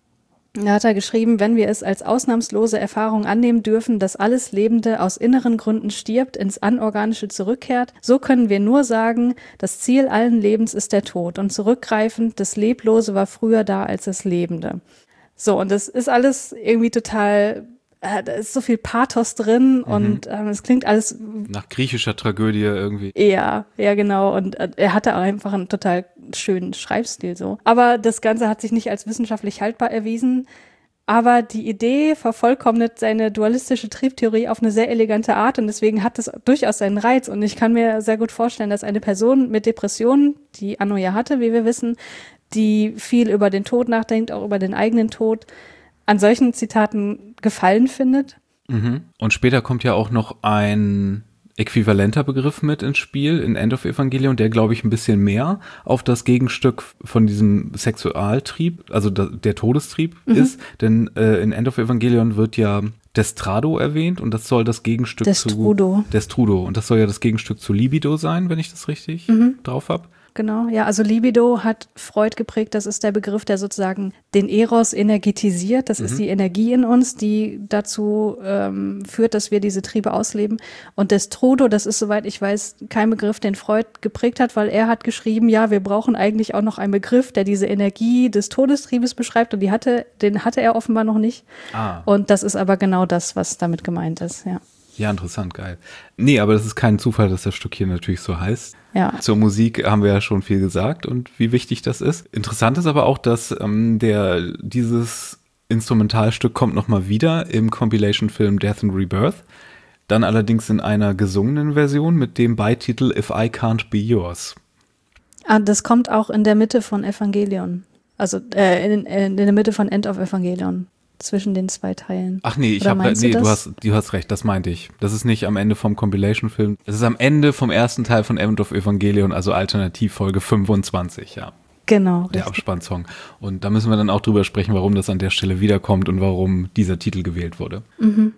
Da hat er geschrieben, wenn wir es als ausnahmslose Erfahrung annehmen dürfen, dass alles Lebende aus inneren Gründen stirbt, ins Anorganische zurückkehrt, so können wir nur sagen, das Ziel allen Lebens ist der Tod. Und zurückgreifend, das Leblose war früher da als das Lebende. So, und das ist alles irgendwie total... Da ist so viel Pathos drin mhm. und ähm, es klingt alles... Nach griechischer Tragödie irgendwie. Ja, ja genau. Und äh, er hatte auch einfach einen total schönen Schreibstil so. Aber das Ganze hat sich nicht als wissenschaftlich haltbar erwiesen. Aber die Idee vervollkommnet seine dualistische Triebtheorie auf eine sehr elegante Art und deswegen hat es durchaus seinen Reiz. Und ich kann mir sehr gut vorstellen, dass eine Person mit Depressionen, die Anno ja hatte, wie wir wissen, die viel über den Tod nachdenkt, auch über den eigenen Tod, an solchen Zitaten Gefallen findet. Mhm. Und später kommt ja auch noch ein äquivalenter Begriff mit ins Spiel in End of Evangelion, der, glaube ich, ein bisschen mehr auf das Gegenstück von diesem Sexualtrieb, also der Todestrieb mhm. ist. Denn äh, in End of Evangelion wird ja Destrado erwähnt und das soll das Gegenstück Destrudo. zu Destrudo. Und das soll ja das Gegenstück zu Libido sein, wenn ich das richtig mhm. drauf habe. Genau, ja, also Libido hat Freud geprägt, das ist der Begriff, der sozusagen den Eros energetisiert, das mhm. ist die Energie in uns, die dazu ähm, führt, dass wir diese Triebe ausleben. Und Destrudo, das ist, soweit ich weiß, kein Begriff, den Freud geprägt hat, weil er hat geschrieben, ja, wir brauchen eigentlich auch noch einen Begriff, der diese Energie des Todestriebes beschreibt und die hatte, den hatte er offenbar noch nicht. Ah. Und das ist aber genau das, was damit gemeint ist, ja. Ja, interessant, geil. Nee, aber das ist kein Zufall, dass das Stück hier natürlich so heißt. Ja. Zur Musik haben wir ja schon viel gesagt und wie wichtig das ist. Interessant ist aber auch, dass ähm, der dieses Instrumentalstück kommt nochmal wieder im Compilation-Film Death and Rebirth. Dann allerdings in einer gesungenen Version mit dem Beititel If I Can't Be Yours. Ah, das kommt auch in der Mitte von Evangelion. Also äh, in, in der Mitte von End of Evangelion. Zwischen den zwei Teilen. Ach nee, ich habe nee, du, du hast du hast recht, das meinte ich. Das ist nicht am Ende vom Compilation-Film. Es ist am Ende vom ersten Teil von End of Evangelion, also Alternativfolge fünfundzwanzig, ja. Genau. Der richtig. Abspannsong. Und da müssen wir dann auch drüber sprechen, warum das an der Stelle wiederkommt und warum dieser Titel gewählt wurde. Mhm.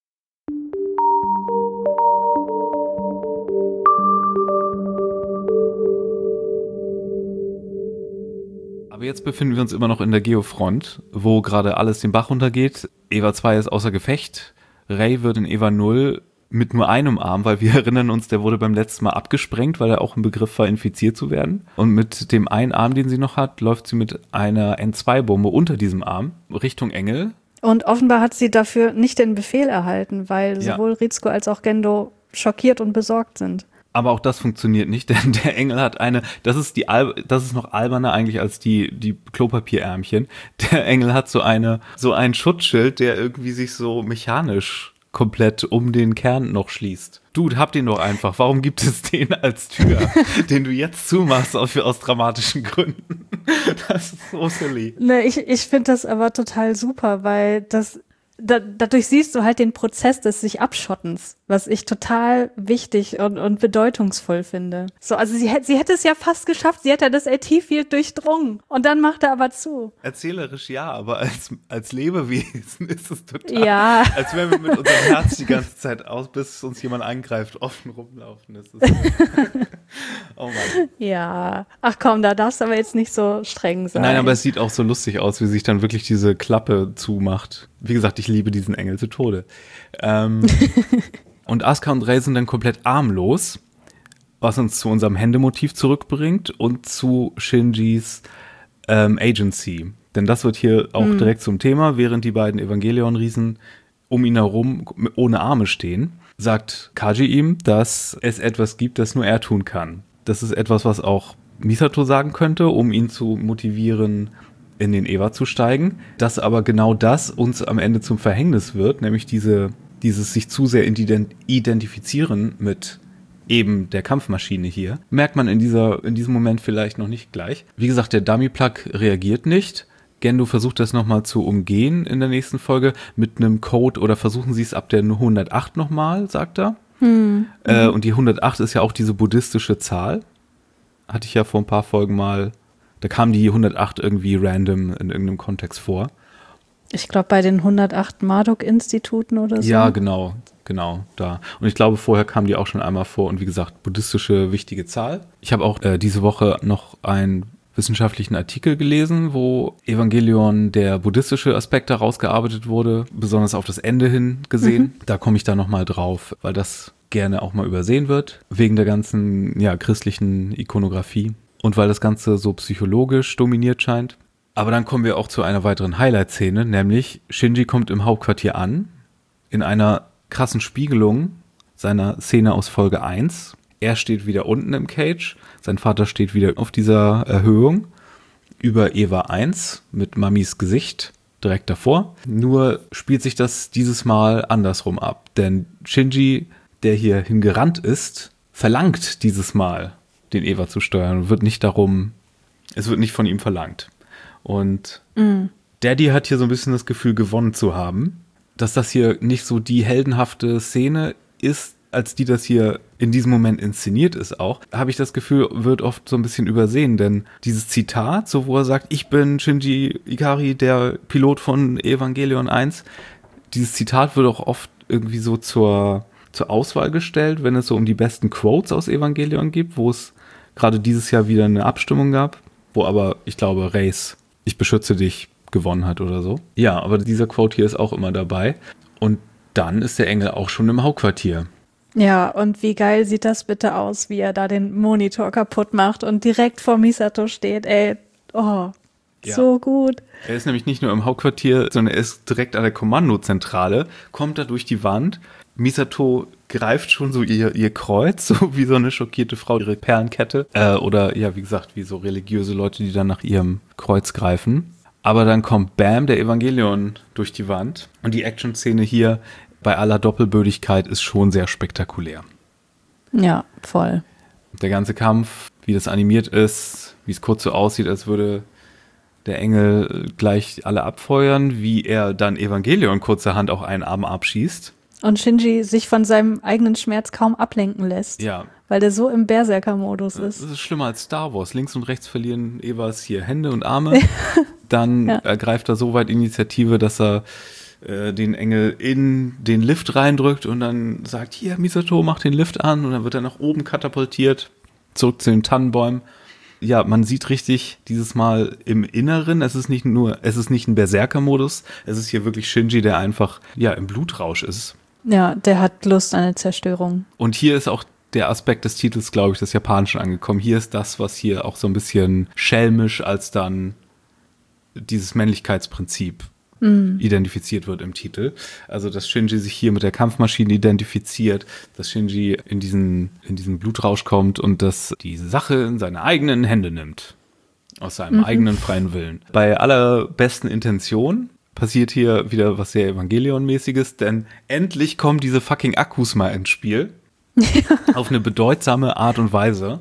Aber jetzt befinden wir uns immer noch in der Geofront, wo gerade alles den Bach runtergeht. Eva zwei ist außer Gefecht. Rey wird in Eva null mit nur einem Arm, weil wir erinnern uns, der wurde beim letzten Mal abgesprengt, weil er auch im Begriff war, infiziert zu werden. Und mit dem einen Arm, den sie noch hat, läuft sie mit einer N zwei Bombe unter diesem Arm Richtung Engel. Und offenbar hat sie dafür nicht den Befehl erhalten, weil ja. sowohl Rizko als auch Gendo schockiert und besorgt sind. Aber auch das funktioniert nicht, denn der Engel hat eine, das ist die, Al- das ist noch alberner eigentlich als die, die Klopapierärmchen. Der Engel hat so eine, so ein Schutzschild, der irgendwie sich so mechanisch komplett um den Kern noch schließt. Dude, hab den doch einfach. Warum gibt es den als Tür, den du jetzt zumachst aus, aus dramatischen Gründen? Das ist so silly. Ne, ich, ich finde das aber total super, weil das, da, dadurch siehst du halt den Prozess des sich Abschottens, was ich total wichtig und, und bedeutungsvoll finde. So, also sie hätte, sie hätte es ja fast geschafft, sie hätte das A T-Field durchdrungen und dann macht er aber zu. Erzählerisch ja, aber als, als Lebewesen ist es total, ja. als wenn wir mit unserem Herz die ganze Zeit aus, bis uns jemand angreift, offen rumlaufen. Das ist oh Mann. Ja, ach komm, da darfst du aber jetzt nicht so streng sein. Nein, aber es sieht auch so lustig aus, wie sich dann wirklich diese Klappe zumacht. Wie gesagt, ich liebe diesen Engel zu Tode. Ähm, und Asuka und Rey sind dann komplett armlos, was uns zu unserem Händemotiv zurückbringt und zu Shinjis ähm, Agency. Denn das wird hier auch mhm. direkt zum Thema, während die beiden Evangelion-Riesen um ihn herum ohne Arme stehen, sagt Kaji ihm, dass es etwas gibt, das nur er tun kann. Das ist etwas, was auch Misato sagen könnte, um ihn zu motivieren, in den Eva zu steigen, dass aber genau das uns am Ende zum Verhängnis wird, nämlich diese, dieses sich zu sehr identifizieren mit eben der Kampfmaschine hier, merkt man in dieser, in diesem Moment vielleicht noch nicht gleich. Wie gesagt, der Dummy-Plug reagiert nicht. Gendo versucht das nochmal zu umgehen in der nächsten Folge mit einem Code oder versuchen sie es ab der hundertacht nochmal, sagt er. Hm. Äh, und die hundertacht ist ja auch diese buddhistische Zahl. Hatte ich ja vor ein paar Folgen mal. Da kam die hundertacht irgendwie random in irgendeinem Kontext vor. Ich glaube bei den hundertacht Marduk-Instituten oder so. Ja, genau, genau, da. Und ich glaube, vorher kam die auch schon einmal vor. Und wie gesagt, buddhistische wichtige Zahl. Ich habe auch äh, diese Woche noch einen wissenschaftlichen Artikel gelesen, wo Evangelion der buddhistische Aspekt herausgearbeitet wurde, besonders auf das Ende hin gesehen. Mhm. Da komme ich da nochmal drauf, weil das gerne auch mal übersehen wird, wegen der ganzen ja, christlichen Ikonografie. Und weil das Ganze so psychologisch dominiert scheint. Aber dann kommen wir auch zu einer weiteren Highlight-Szene, nämlich Shinji kommt im Hauptquartier an, in einer krassen Spiegelung seiner Szene aus Folge eins. Er steht wieder unten im Cage, sein Vater steht wieder auf dieser Erhöhung über Eva eins mit Mamis Gesicht direkt davor. Nur spielt sich das dieses Mal andersrum ab, denn Shinji, der hier hingerannt ist, verlangt dieses Mal, den Eva zu steuern, wird nicht darum, es wird nicht von ihm verlangt. Und mm. Daddy hat hier so ein bisschen das Gefühl, gewonnen zu haben, dass das hier nicht so die heldenhafte Szene ist, als die das hier in diesem Moment inszeniert ist auch, habe ich das Gefühl, wird oft so ein bisschen übersehen, denn dieses Zitat, so wo er sagt, ich bin Shinji Ikari, der Pilot von Evangelion eins, dieses Zitat wird auch oft irgendwie so zur, zur Auswahl gestellt, wenn es so um die besten Quotes aus Evangelion gibt, wo es gerade dieses Jahr wieder eine Abstimmung gab, wo aber, ich glaube, Reis, ich beschütze dich, gewonnen hat oder so. Ja, aber dieser Quote hier ist auch immer dabei. Und dann ist der Engel auch schon im Hauptquartier. Ja, und wie geil sieht das bitte aus, wie er da den Monitor kaputt macht und direkt vor Misato steht, ey, oh, ja. So gut. Er ist nämlich nicht nur im Hauptquartier, sondern er ist direkt an der Kommandozentrale, kommt da durch die Wand. Misato greift schon so ihr, ihr Kreuz, so wie so eine schockierte Frau, ihre Perlenkette. Äh, oder, ja, wie gesagt, wie so religiöse Leute, die dann nach ihrem Kreuz greifen. Aber dann kommt Bam, der Evangelion, durch die Wand. Und die Action-Szene hier bei aller Doppelbödigkeit ist schon sehr spektakulär. Ja, voll. Der ganze Kampf, wie das animiert ist, wie es kurz so aussieht, als würde der Engel gleich alle abfeuern, wie er dann Evangelion kurzerhand auch einen Arm abschießt. Und Shinji sich von seinem eigenen Schmerz kaum ablenken lässt. Ja. Weil der so im Berserker-Modus ist. Das ist schlimmer als Star Wars. Links und rechts verlieren Evas hier Hände und Arme. Dann ja. ergreift er so weit Initiative, dass er äh, den Engel in den Lift reindrückt und dann sagt, hier, Misato, mach den Lift an. Und dann wird er nach oben katapultiert, zurück zu den Tannenbäumen. Ja, man sieht richtig dieses Mal im Inneren, es ist nicht nur, es ist nicht ein Berserker-Modus, es ist hier wirklich Shinji, der einfach, ja, im Blutrausch ist. Ja, der hat Lust an eine Zerstörung. Und hier ist auch der Aspekt des Titels, glaube ich, des Japanischen angekommen. Hier ist das, was hier auch so ein bisschen schelmisch als dann dieses Männlichkeitsprinzip mm. identifiziert wird im Titel. Also, dass Shinji sich hier mit der Kampfmaschine identifiziert, dass Shinji in diesen, in diesen Blutrausch kommt und dass die Sache in seine eigenen Hände nimmt. Aus seinem mhm. eigenen freien Willen. Bei aller besten Intention passiert hier wieder was sehr Evangelion-mäßiges, denn endlich kommen diese fucking Akkus mal ins Spiel. Auf eine bedeutsame Art und Weise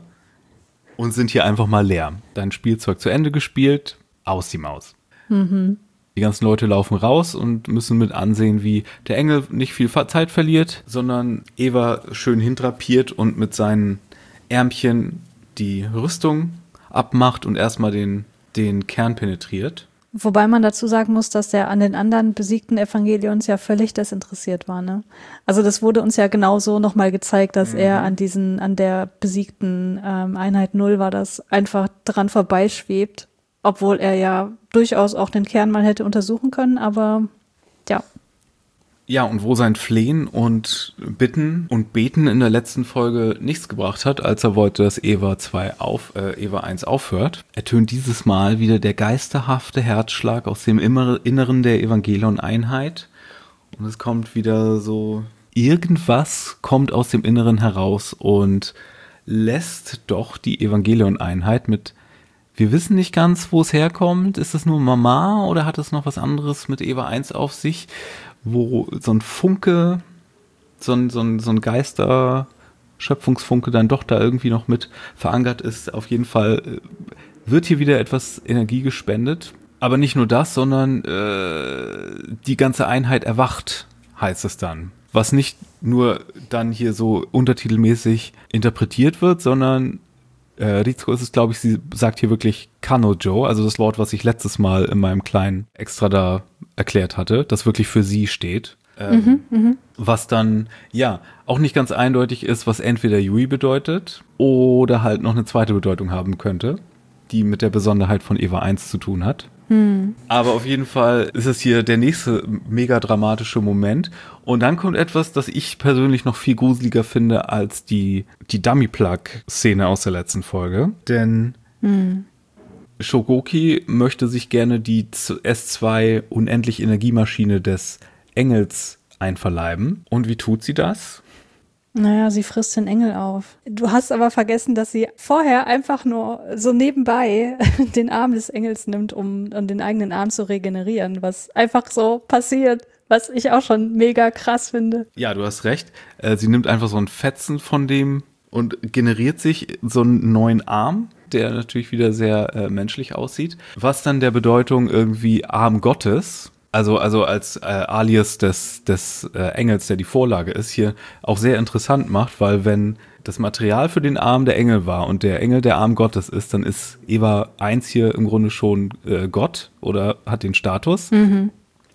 und sind hier einfach mal leer. Dein Spielzeug zu Ende gespielt, aus die Maus. Mhm. Die ganzen Leute laufen raus und müssen mit ansehen, wie der Engel nicht viel Zeit verliert, sondern Eva schön hindrapiert und mit seinen Ärmchen die Rüstung abmacht und erstmal den, den Kern penetriert. Wobei man dazu sagen muss, dass der an den anderen besiegten Evangelions ja völlig desinteressiert war, ne? Also das wurde uns ja genauso nochmal gezeigt, dass mhm. er an diesen, an der besiegten ähm, Einheit Null war, das einfach dran vorbeischwebt, obwohl er ja durchaus auch den Kern mal hätte untersuchen können, aber ja. Ja, und wo sein Flehen und Bitten und Beten in der letzten Folge nichts gebracht hat, als er wollte, dass Eva zwei auf, äh, Eva eins aufhört, ertönt dieses Mal wieder der geisterhafte Herzschlag aus dem Inneren der Evangelion-Einheit. Und es kommt wieder so, irgendwas kommt aus dem Inneren heraus und lässt doch die Evangelion-Einheit mit, wir wissen nicht ganz, wo es herkommt, ist es nur Mama oder hat es noch was anderes mit Eva eins auf sich? Wo so ein Funke, so ein, so ein, so ein Geister-Schöpfungsfunke dann doch da irgendwie noch mit verankert ist. Auf jeden Fall wird hier wieder etwas Energie gespendet. Aber nicht nur das, sondern äh, die ganze Einheit erwacht, heißt es dann. Was nicht nur dann hier so untertitelmäßig interpretiert wird, sondern äh, Ritsuko ist es, glaube ich, sie sagt hier wirklich Kanojo, also das Wort, was ich letztes Mal in meinem kleinen Extra da erklärt hatte, das wirklich für sie steht. Ähm, mhm, was dann, ja, auch nicht ganz eindeutig ist, was entweder Yui bedeutet oder halt noch eine zweite Bedeutung haben könnte, die mit der Besonderheit von Eva eins zu tun hat. Mhm. Aber auf jeden Fall ist es hier der nächste mega dramatische Moment. Und dann kommt etwas, das ich persönlich noch viel gruseliger finde als die, die Dummy-Plug-Szene aus der letzten Folge. Denn mhm. Shogoki möchte sich gerne die S zwei unendlich Energiemaschine des Engels einverleiben. Und wie tut sie das? Naja, sie frisst den Engel auf. Du hast aber vergessen, dass sie vorher einfach nur so nebenbei den Arm des Engels nimmt, um, um den eigenen Arm zu regenerieren, was einfach so passiert, was ich auch schon mega krass finde. Ja, du hast recht. Äh, sie nimmt einfach so ein Fetzen von dem und generiert sich so einen neuen Arm, der natürlich wieder sehr äh, menschlich aussieht, was dann der Bedeutung irgendwie Arm Gottes, also also als äh, Alias des des äh, Engels, der die Vorlage ist, hier auch sehr interessant macht, weil wenn das Material für den Arm der Engel war und der Engel der Arm Gottes ist, dann ist Eva eins hier im Grunde schon äh, Gott oder hat den Status. Mhm.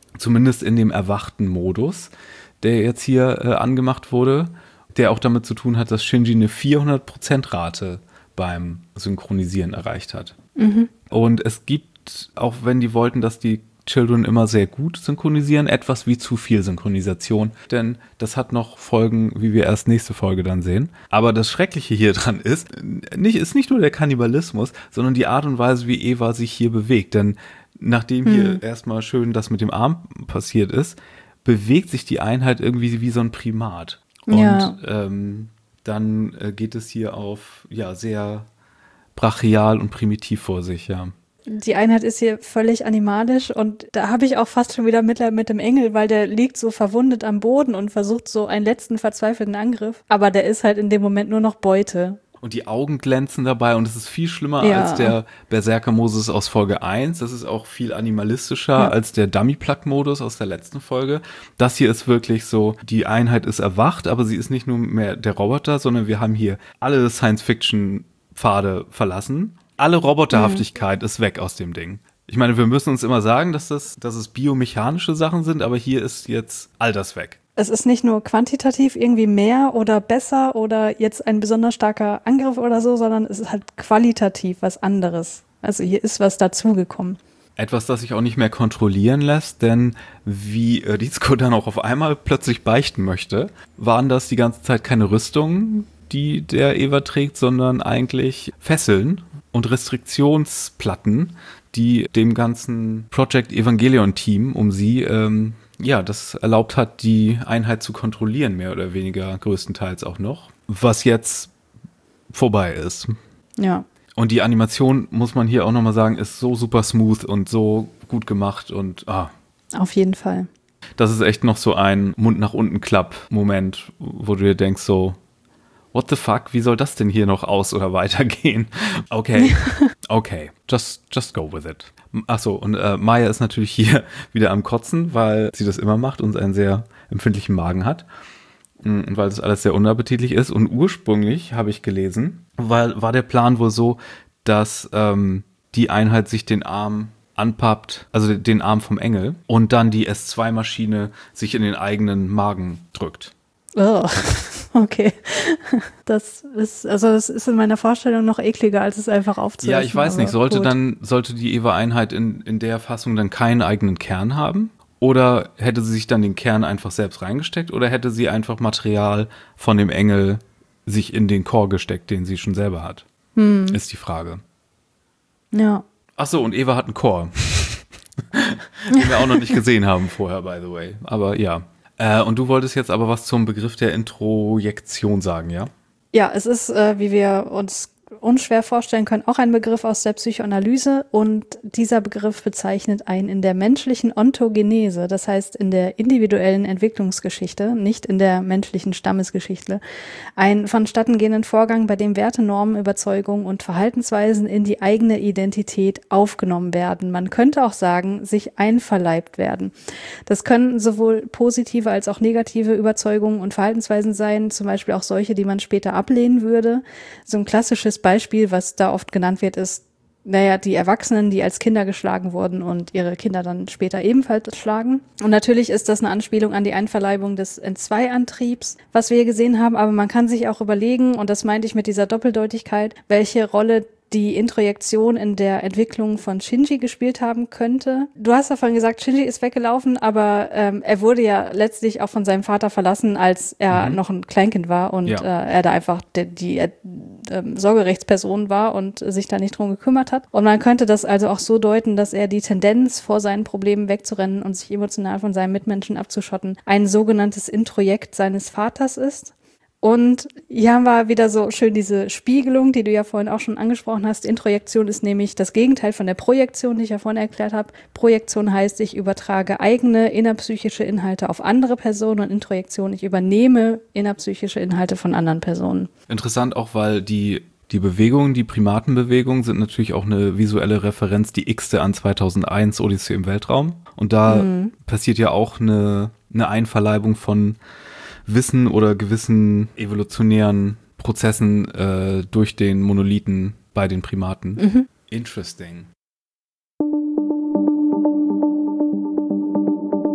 zumindest in dem erwachten Modus, der jetzt hier äh, angemacht wurde, der auch damit zu tun hat, dass Shinji eine vierhundert Prozent Rate beim Synchronisieren erreicht hat. Mhm. Und es gibt, auch wenn die wollten, dass die Children immer sehr gut synchronisieren, etwas wie zu viel Synchronisation, denn das hat noch Folgen, wie wir erst nächste Folge dann sehen. Aber das Schreckliche hier dran ist, nicht, ist nicht nur der Kannibalismus, sondern die Art und Weise, wie Eva sich hier bewegt, denn nachdem hm. hier erstmal schön das mit dem Arm passiert ist, bewegt sich die Einheit irgendwie wie so ein Primat. Und ja. ähm, dann äh, geht es hier auf, ja, sehr brachial und primitiv vor sich, ja. Die Einheit ist hier völlig animalisch und da habe ich auch fast schon wieder Mitleid mit dem Engel, weil der liegt so verwundet am Boden und versucht so einen letzten verzweifelten Angriff. Aber der ist halt in dem Moment nur noch Beute. Und die Augen glänzen dabei und es ist viel schlimmer ja. als der Berserker-Modus aus Folge eins. Das ist auch viel animalistischer ja. als der Dummy-Plug-Modus aus der letzten Folge. Das hier ist wirklich so, die Einheit ist erwacht, aber sie ist nicht nur mehr der Roboter, sondern wir haben hier alle Science-Fiction-Pfade verlassen. Alle Roboterhaftigkeit mhm. ist weg aus dem Ding. Ich meine, wir müssen uns immer sagen, dass das, dass es biomechanische Sachen sind, aber hier ist jetzt all das weg. Es ist nicht nur quantitativ irgendwie mehr oder besser oder jetzt ein besonders starker Angriff oder so, sondern es ist halt qualitativ was anderes. Also hier ist was dazugekommen. Etwas, das sich auch nicht mehr kontrollieren lässt, denn wie Rizko dann auch auf einmal plötzlich beichten möchte, waren das die ganze Zeit keine Rüstungen, die der Eva trägt, sondern eigentlich Fesseln und Restriktionsplatten, die dem ganzen Project Evangelion-Team um sie, ähm, ja, das erlaubt hat, die Einheit zu kontrollieren, mehr oder weniger, größtenteils auch noch, was jetzt vorbei ist. Ja. Und die Animation, muss man hier auch nochmal sagen, ist so super smooth und so gut gemacht und ah. Auf jeden Fall. Das ist echt noch so ein Mund-nach-unten-Klapp-Moment, wo du dir denkst so, what the fuck, wie soll das denn hier noch aus- oder weitergehen? Okay, okay, just, just go with it. Achso, und äh, Maya ist natürlich hier wieder am Kotzen, weil sie das immer macht und einen sehr empfindlichen Magen hat. Und weil das alles sehr unappetitlich ist. Und ursprünglich, habe ich gelesen, weil, war der Plan wohl so, dass ähm, die Einheit sich den Arm anpappt, also den Arm vom Engel, und dann die S zwei Maschine sich in den eigenen Magen drückt. Oh, okay. Das ist, also es ist in meiner Vorstellung noch ekliger, als es einfach aufzuessen. Ja, ich weiß nicht, sollte gut. dann, sollte die Eva-Einheit in, in der Fassung dann keinen eigenen Kern haben? Oder hätte sie sich dann den Kern einfach selbst reingesteckt? Oder hätte sie einfach Material von dem Engel sich in den Core gesteckt, den sie schon selber hat? Hm. Ist die Frage. Ja. Ach so, und Eva hat einen Core. Den wir auch noch nicht gesehen haben vorher, by the way. Aber ja. Äh, und du wolltest jetzt aber was zum Begriff der Introjektion sagen, ja? Ja, es ist, äh, wie wir uns unschwer vorstellen können, auch ein Begriff aus der Psychoanalyse, und dieser Begriff bezeichnet ein in der menschlichen Ontogenese, das heißt in der individuellen Entwicklungsgeschichte, nicht in der menschlichen Stammesgeschichte, einen vonstattengehenden Vorgang, bei dem Werte, Normen, Überzeugungen und Verhaltensweisen in die eigene Identität aufgenommen werden. Man könnte auch sagen, sich einverleibt werden. Das können sowohl positive als auch negative Überzeugungen und Verhaltensweisen sein, zum Beispiel auch solche, die man später ablehnen würde. So ein klassisches Beispiel, was da oft genannt wird, ist, naja, die Erwachsenen, die als Kinder geschlagen wurden und ihre Kinder dann später ebenfalls schlagen. Und natürlich ist das eine Anspielung an die Einverleibung des N zwei Antriebs, was wir hier gesehen haben, aber man kann sich auch überlegen, und das meinte ich mit dieser Doppeldeutigkeit, welche Rolle die Introjektion in der Entwicklung von Shinji gespielt haben könnte. Du hast davon gesagt, Shinji ist weggelaufen, aber ähm, er wurde ja letztlich auch von seinem Vater verlassen, als er mhm. noch ein Kleinkind war und ja. äh, er da einfach die, die äh, Sorgerechtsperson war und sich da nicht drum gekümmert hat. Und man könnte das also auch so deuten, dass er die Tendenz, vor seinen Problemen wegzurennen und sich emotional von seinen Mitmenschen abzuschotten, ein sogenanntes Introjekt seines Vaters ist. Und hier haben wir wieder so schön diese Spiegelung, die du ja vorhin auch schon angesprochen hast. Introjektion ist nämlich das Gegenteil von der Projektion, die ich ja vorhin erklärt habe. Projektion heißt, ich übertrage eigene innerpsychische Inhalte auf andere Personen, und Introjektion, ich übernehme innerpsychische Inhalte von anderen Personen. Interessant auch, weil die Die Bewegungen, die Primatenbewegungen sind natürlich auch eine visuelle Referenz, die x-te an zweitausendeins Odyssee im Weltraum. Und da mhm. passiert ja auch eine, eine Einverleibung von Wissen oder gewissen evolutionären Prozessen äh, durch den Monolithen bei den Primaten. Mhm. Interesting.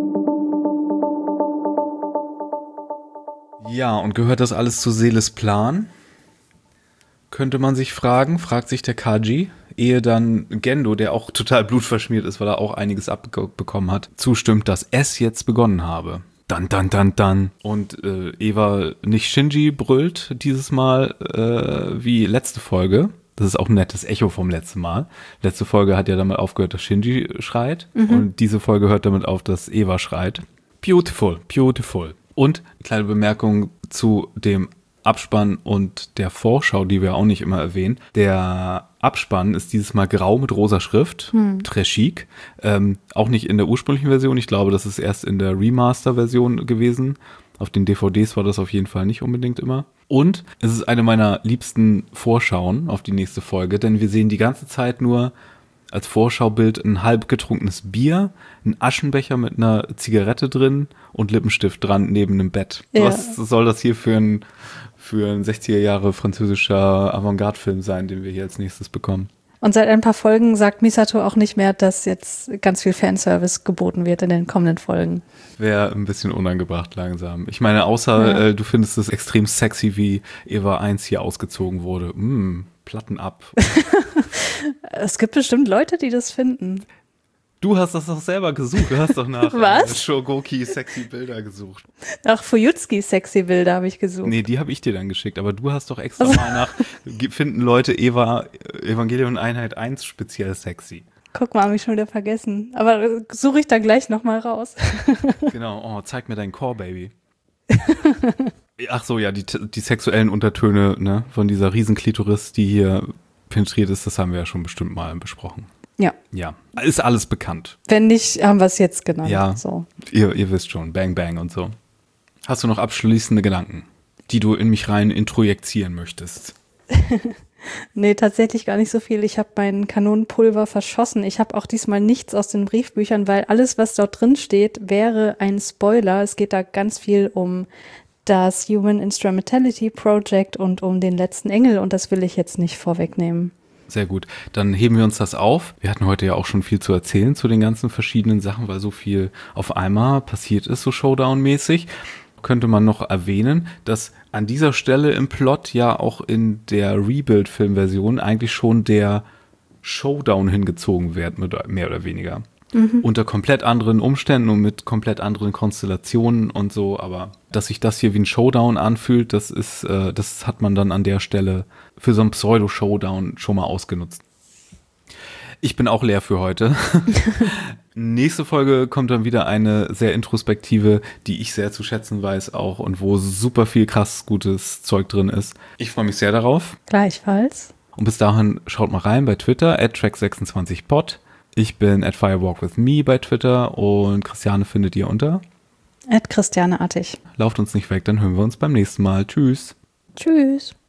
Ja, und gehört das alles zu Seeles Plan? Könnte man sich fragen, fragt sich der Kaji, ehe dann Gendo, der auch total blutverschmiert ist, weil er auch einiges abbekommen hat, zustimmt, dass es jetzt begonnen habe. Dann, dann, dann, dann. Und äh, Eva nicht Shinji brüllt dieses Mal äh, wie letzte Folge. Das ist auch ein nettes Echo vom letzten Mal. Letzte Folge hat ja damit aufgehört, dass Shinji schreit. Mhm. Und diese Folge hört damit auf, dass Eva schreit. Beautiful, beautiful. Und kleine Bemerkung zu dem Abspann und der Vorschau, die wir auch nicht immer erwähnen. Der Abspann ist dieses Mal grau mit rosa Schrift, hm. très chic. Ähm, auch nicht in der ursprünglichen Version. Ich glaube, das ist erst in der Remaster-Version gewesen. Auf den D V Ds war das auf jeden Fall nicht unbedingt immer. Und es ist eine meiner liebsten Vorschauen auf die nächste Folge, denn wir sehen die ganze Zeit nur als Vorschaubild ein halb getrunkenes Bier, ein Aschenbecher mit einer Zigarette drin und Lippenstift dran neben einem Bett. Ja. Was soll das hier für ein, für ein sechziger Jahre französischer Avantgarde-Film sein, den wir hier als nächstes bekommen? Und seit ein paar Folgen sagt Misato auch nicht mehr, dass jetzt ganz viel Fanservice geboten wird in den kommenden Folgen. Wäre ein bisschen unangebracht langsam. Ich meine, außer ja. äh, du findest es extrem sexy, wie Eva eins hier ausgezogen wurde. Mm, Platten ab. Es gibt bestimmt Leute, die das finden. Du hast das doch selber gesucht. Du hast doch nach Was? Shogoki sexy Bilder gesucht. Nach Fuyutsuki sexy Bilder habe ich gesucht. Nee, die habe ich dir dann geschickt. Aber du hast doch extra also. mal nach, finden Leute Eva, Evangelion Einheit eins speziell sexy. Guck mal, habe ich schon wieder vergessen. Aber suche ich dann gleich nochmal raus. Genau, oh, zeig mir dein Core, Baby. Ach so, ja, die, die sexuellen Untertöne, ne, von dieser Riesenklitoris, die hier penetriert ist, das haben wir ja schon bestimmt mal besprochen. Ja. Ja, ist alles bekannt. Wenn nicht, haben wir es jetzt genannt. Ja, so. ihr, ihr wisst schon, Bang Bang und so. Hast du noch abschließende Gedanken, die du in mich rein introjizieren möchtest? Nee, tatsächlich gar nicht so viel. Ich habe mein Kanonenpulver verschossen. Ich habe auch diesmal nichts aus den Briefbüchern, weil alles, was dort drin steht, wäre ein Spoiler. Es geht da ganz viel um das Human Instrumentality Project und um den letzten Engel und das will ich jetzt nicht vorwegnehmen. Sehr gut. Dann heben wir uns das auf. Wir hatten heute ja auch schon viel zu erzählen zu den ganzen verschiedenen Sachen, weil so viel auf einmal passiert ist, so Showdown-mäßig. Könnte man noch erwähnen, dass an dieser Stelle im Plot ja auch in der Rebuild-Filmversion eigentlich schon der Showdown hingezogen wird, mehr oder weniger. Mhm. Unter komplett anderen Umständen und mit komplett anderen Konstellationen und so, aber dass sich das hier wie ein Showdown anfühlt, das ist, äh, das hat man dann an der Stelle für so einen Pseudo-Showdown schon mal ausgenutzt. Ich bin auch leer für heute. Nächste Folge kommt dann wieder eine sehr introspektive, die ich sehr zu schätzen weiß auch und wo super viel krass gutes Zeug drin ist. Ich freue mich sehr darauf. Gleichfalls. Und bis dahin schaut mal rein bei Twitter, at track sechsundzwanzig pod. Ich bin at firewalkwithme bei Twitter und Christiane findet ihr unter? At Christiane Artig. Lauft uns nicht weg, dann hören wir uns beim nächsten Mal. Tschüss. Tschüss.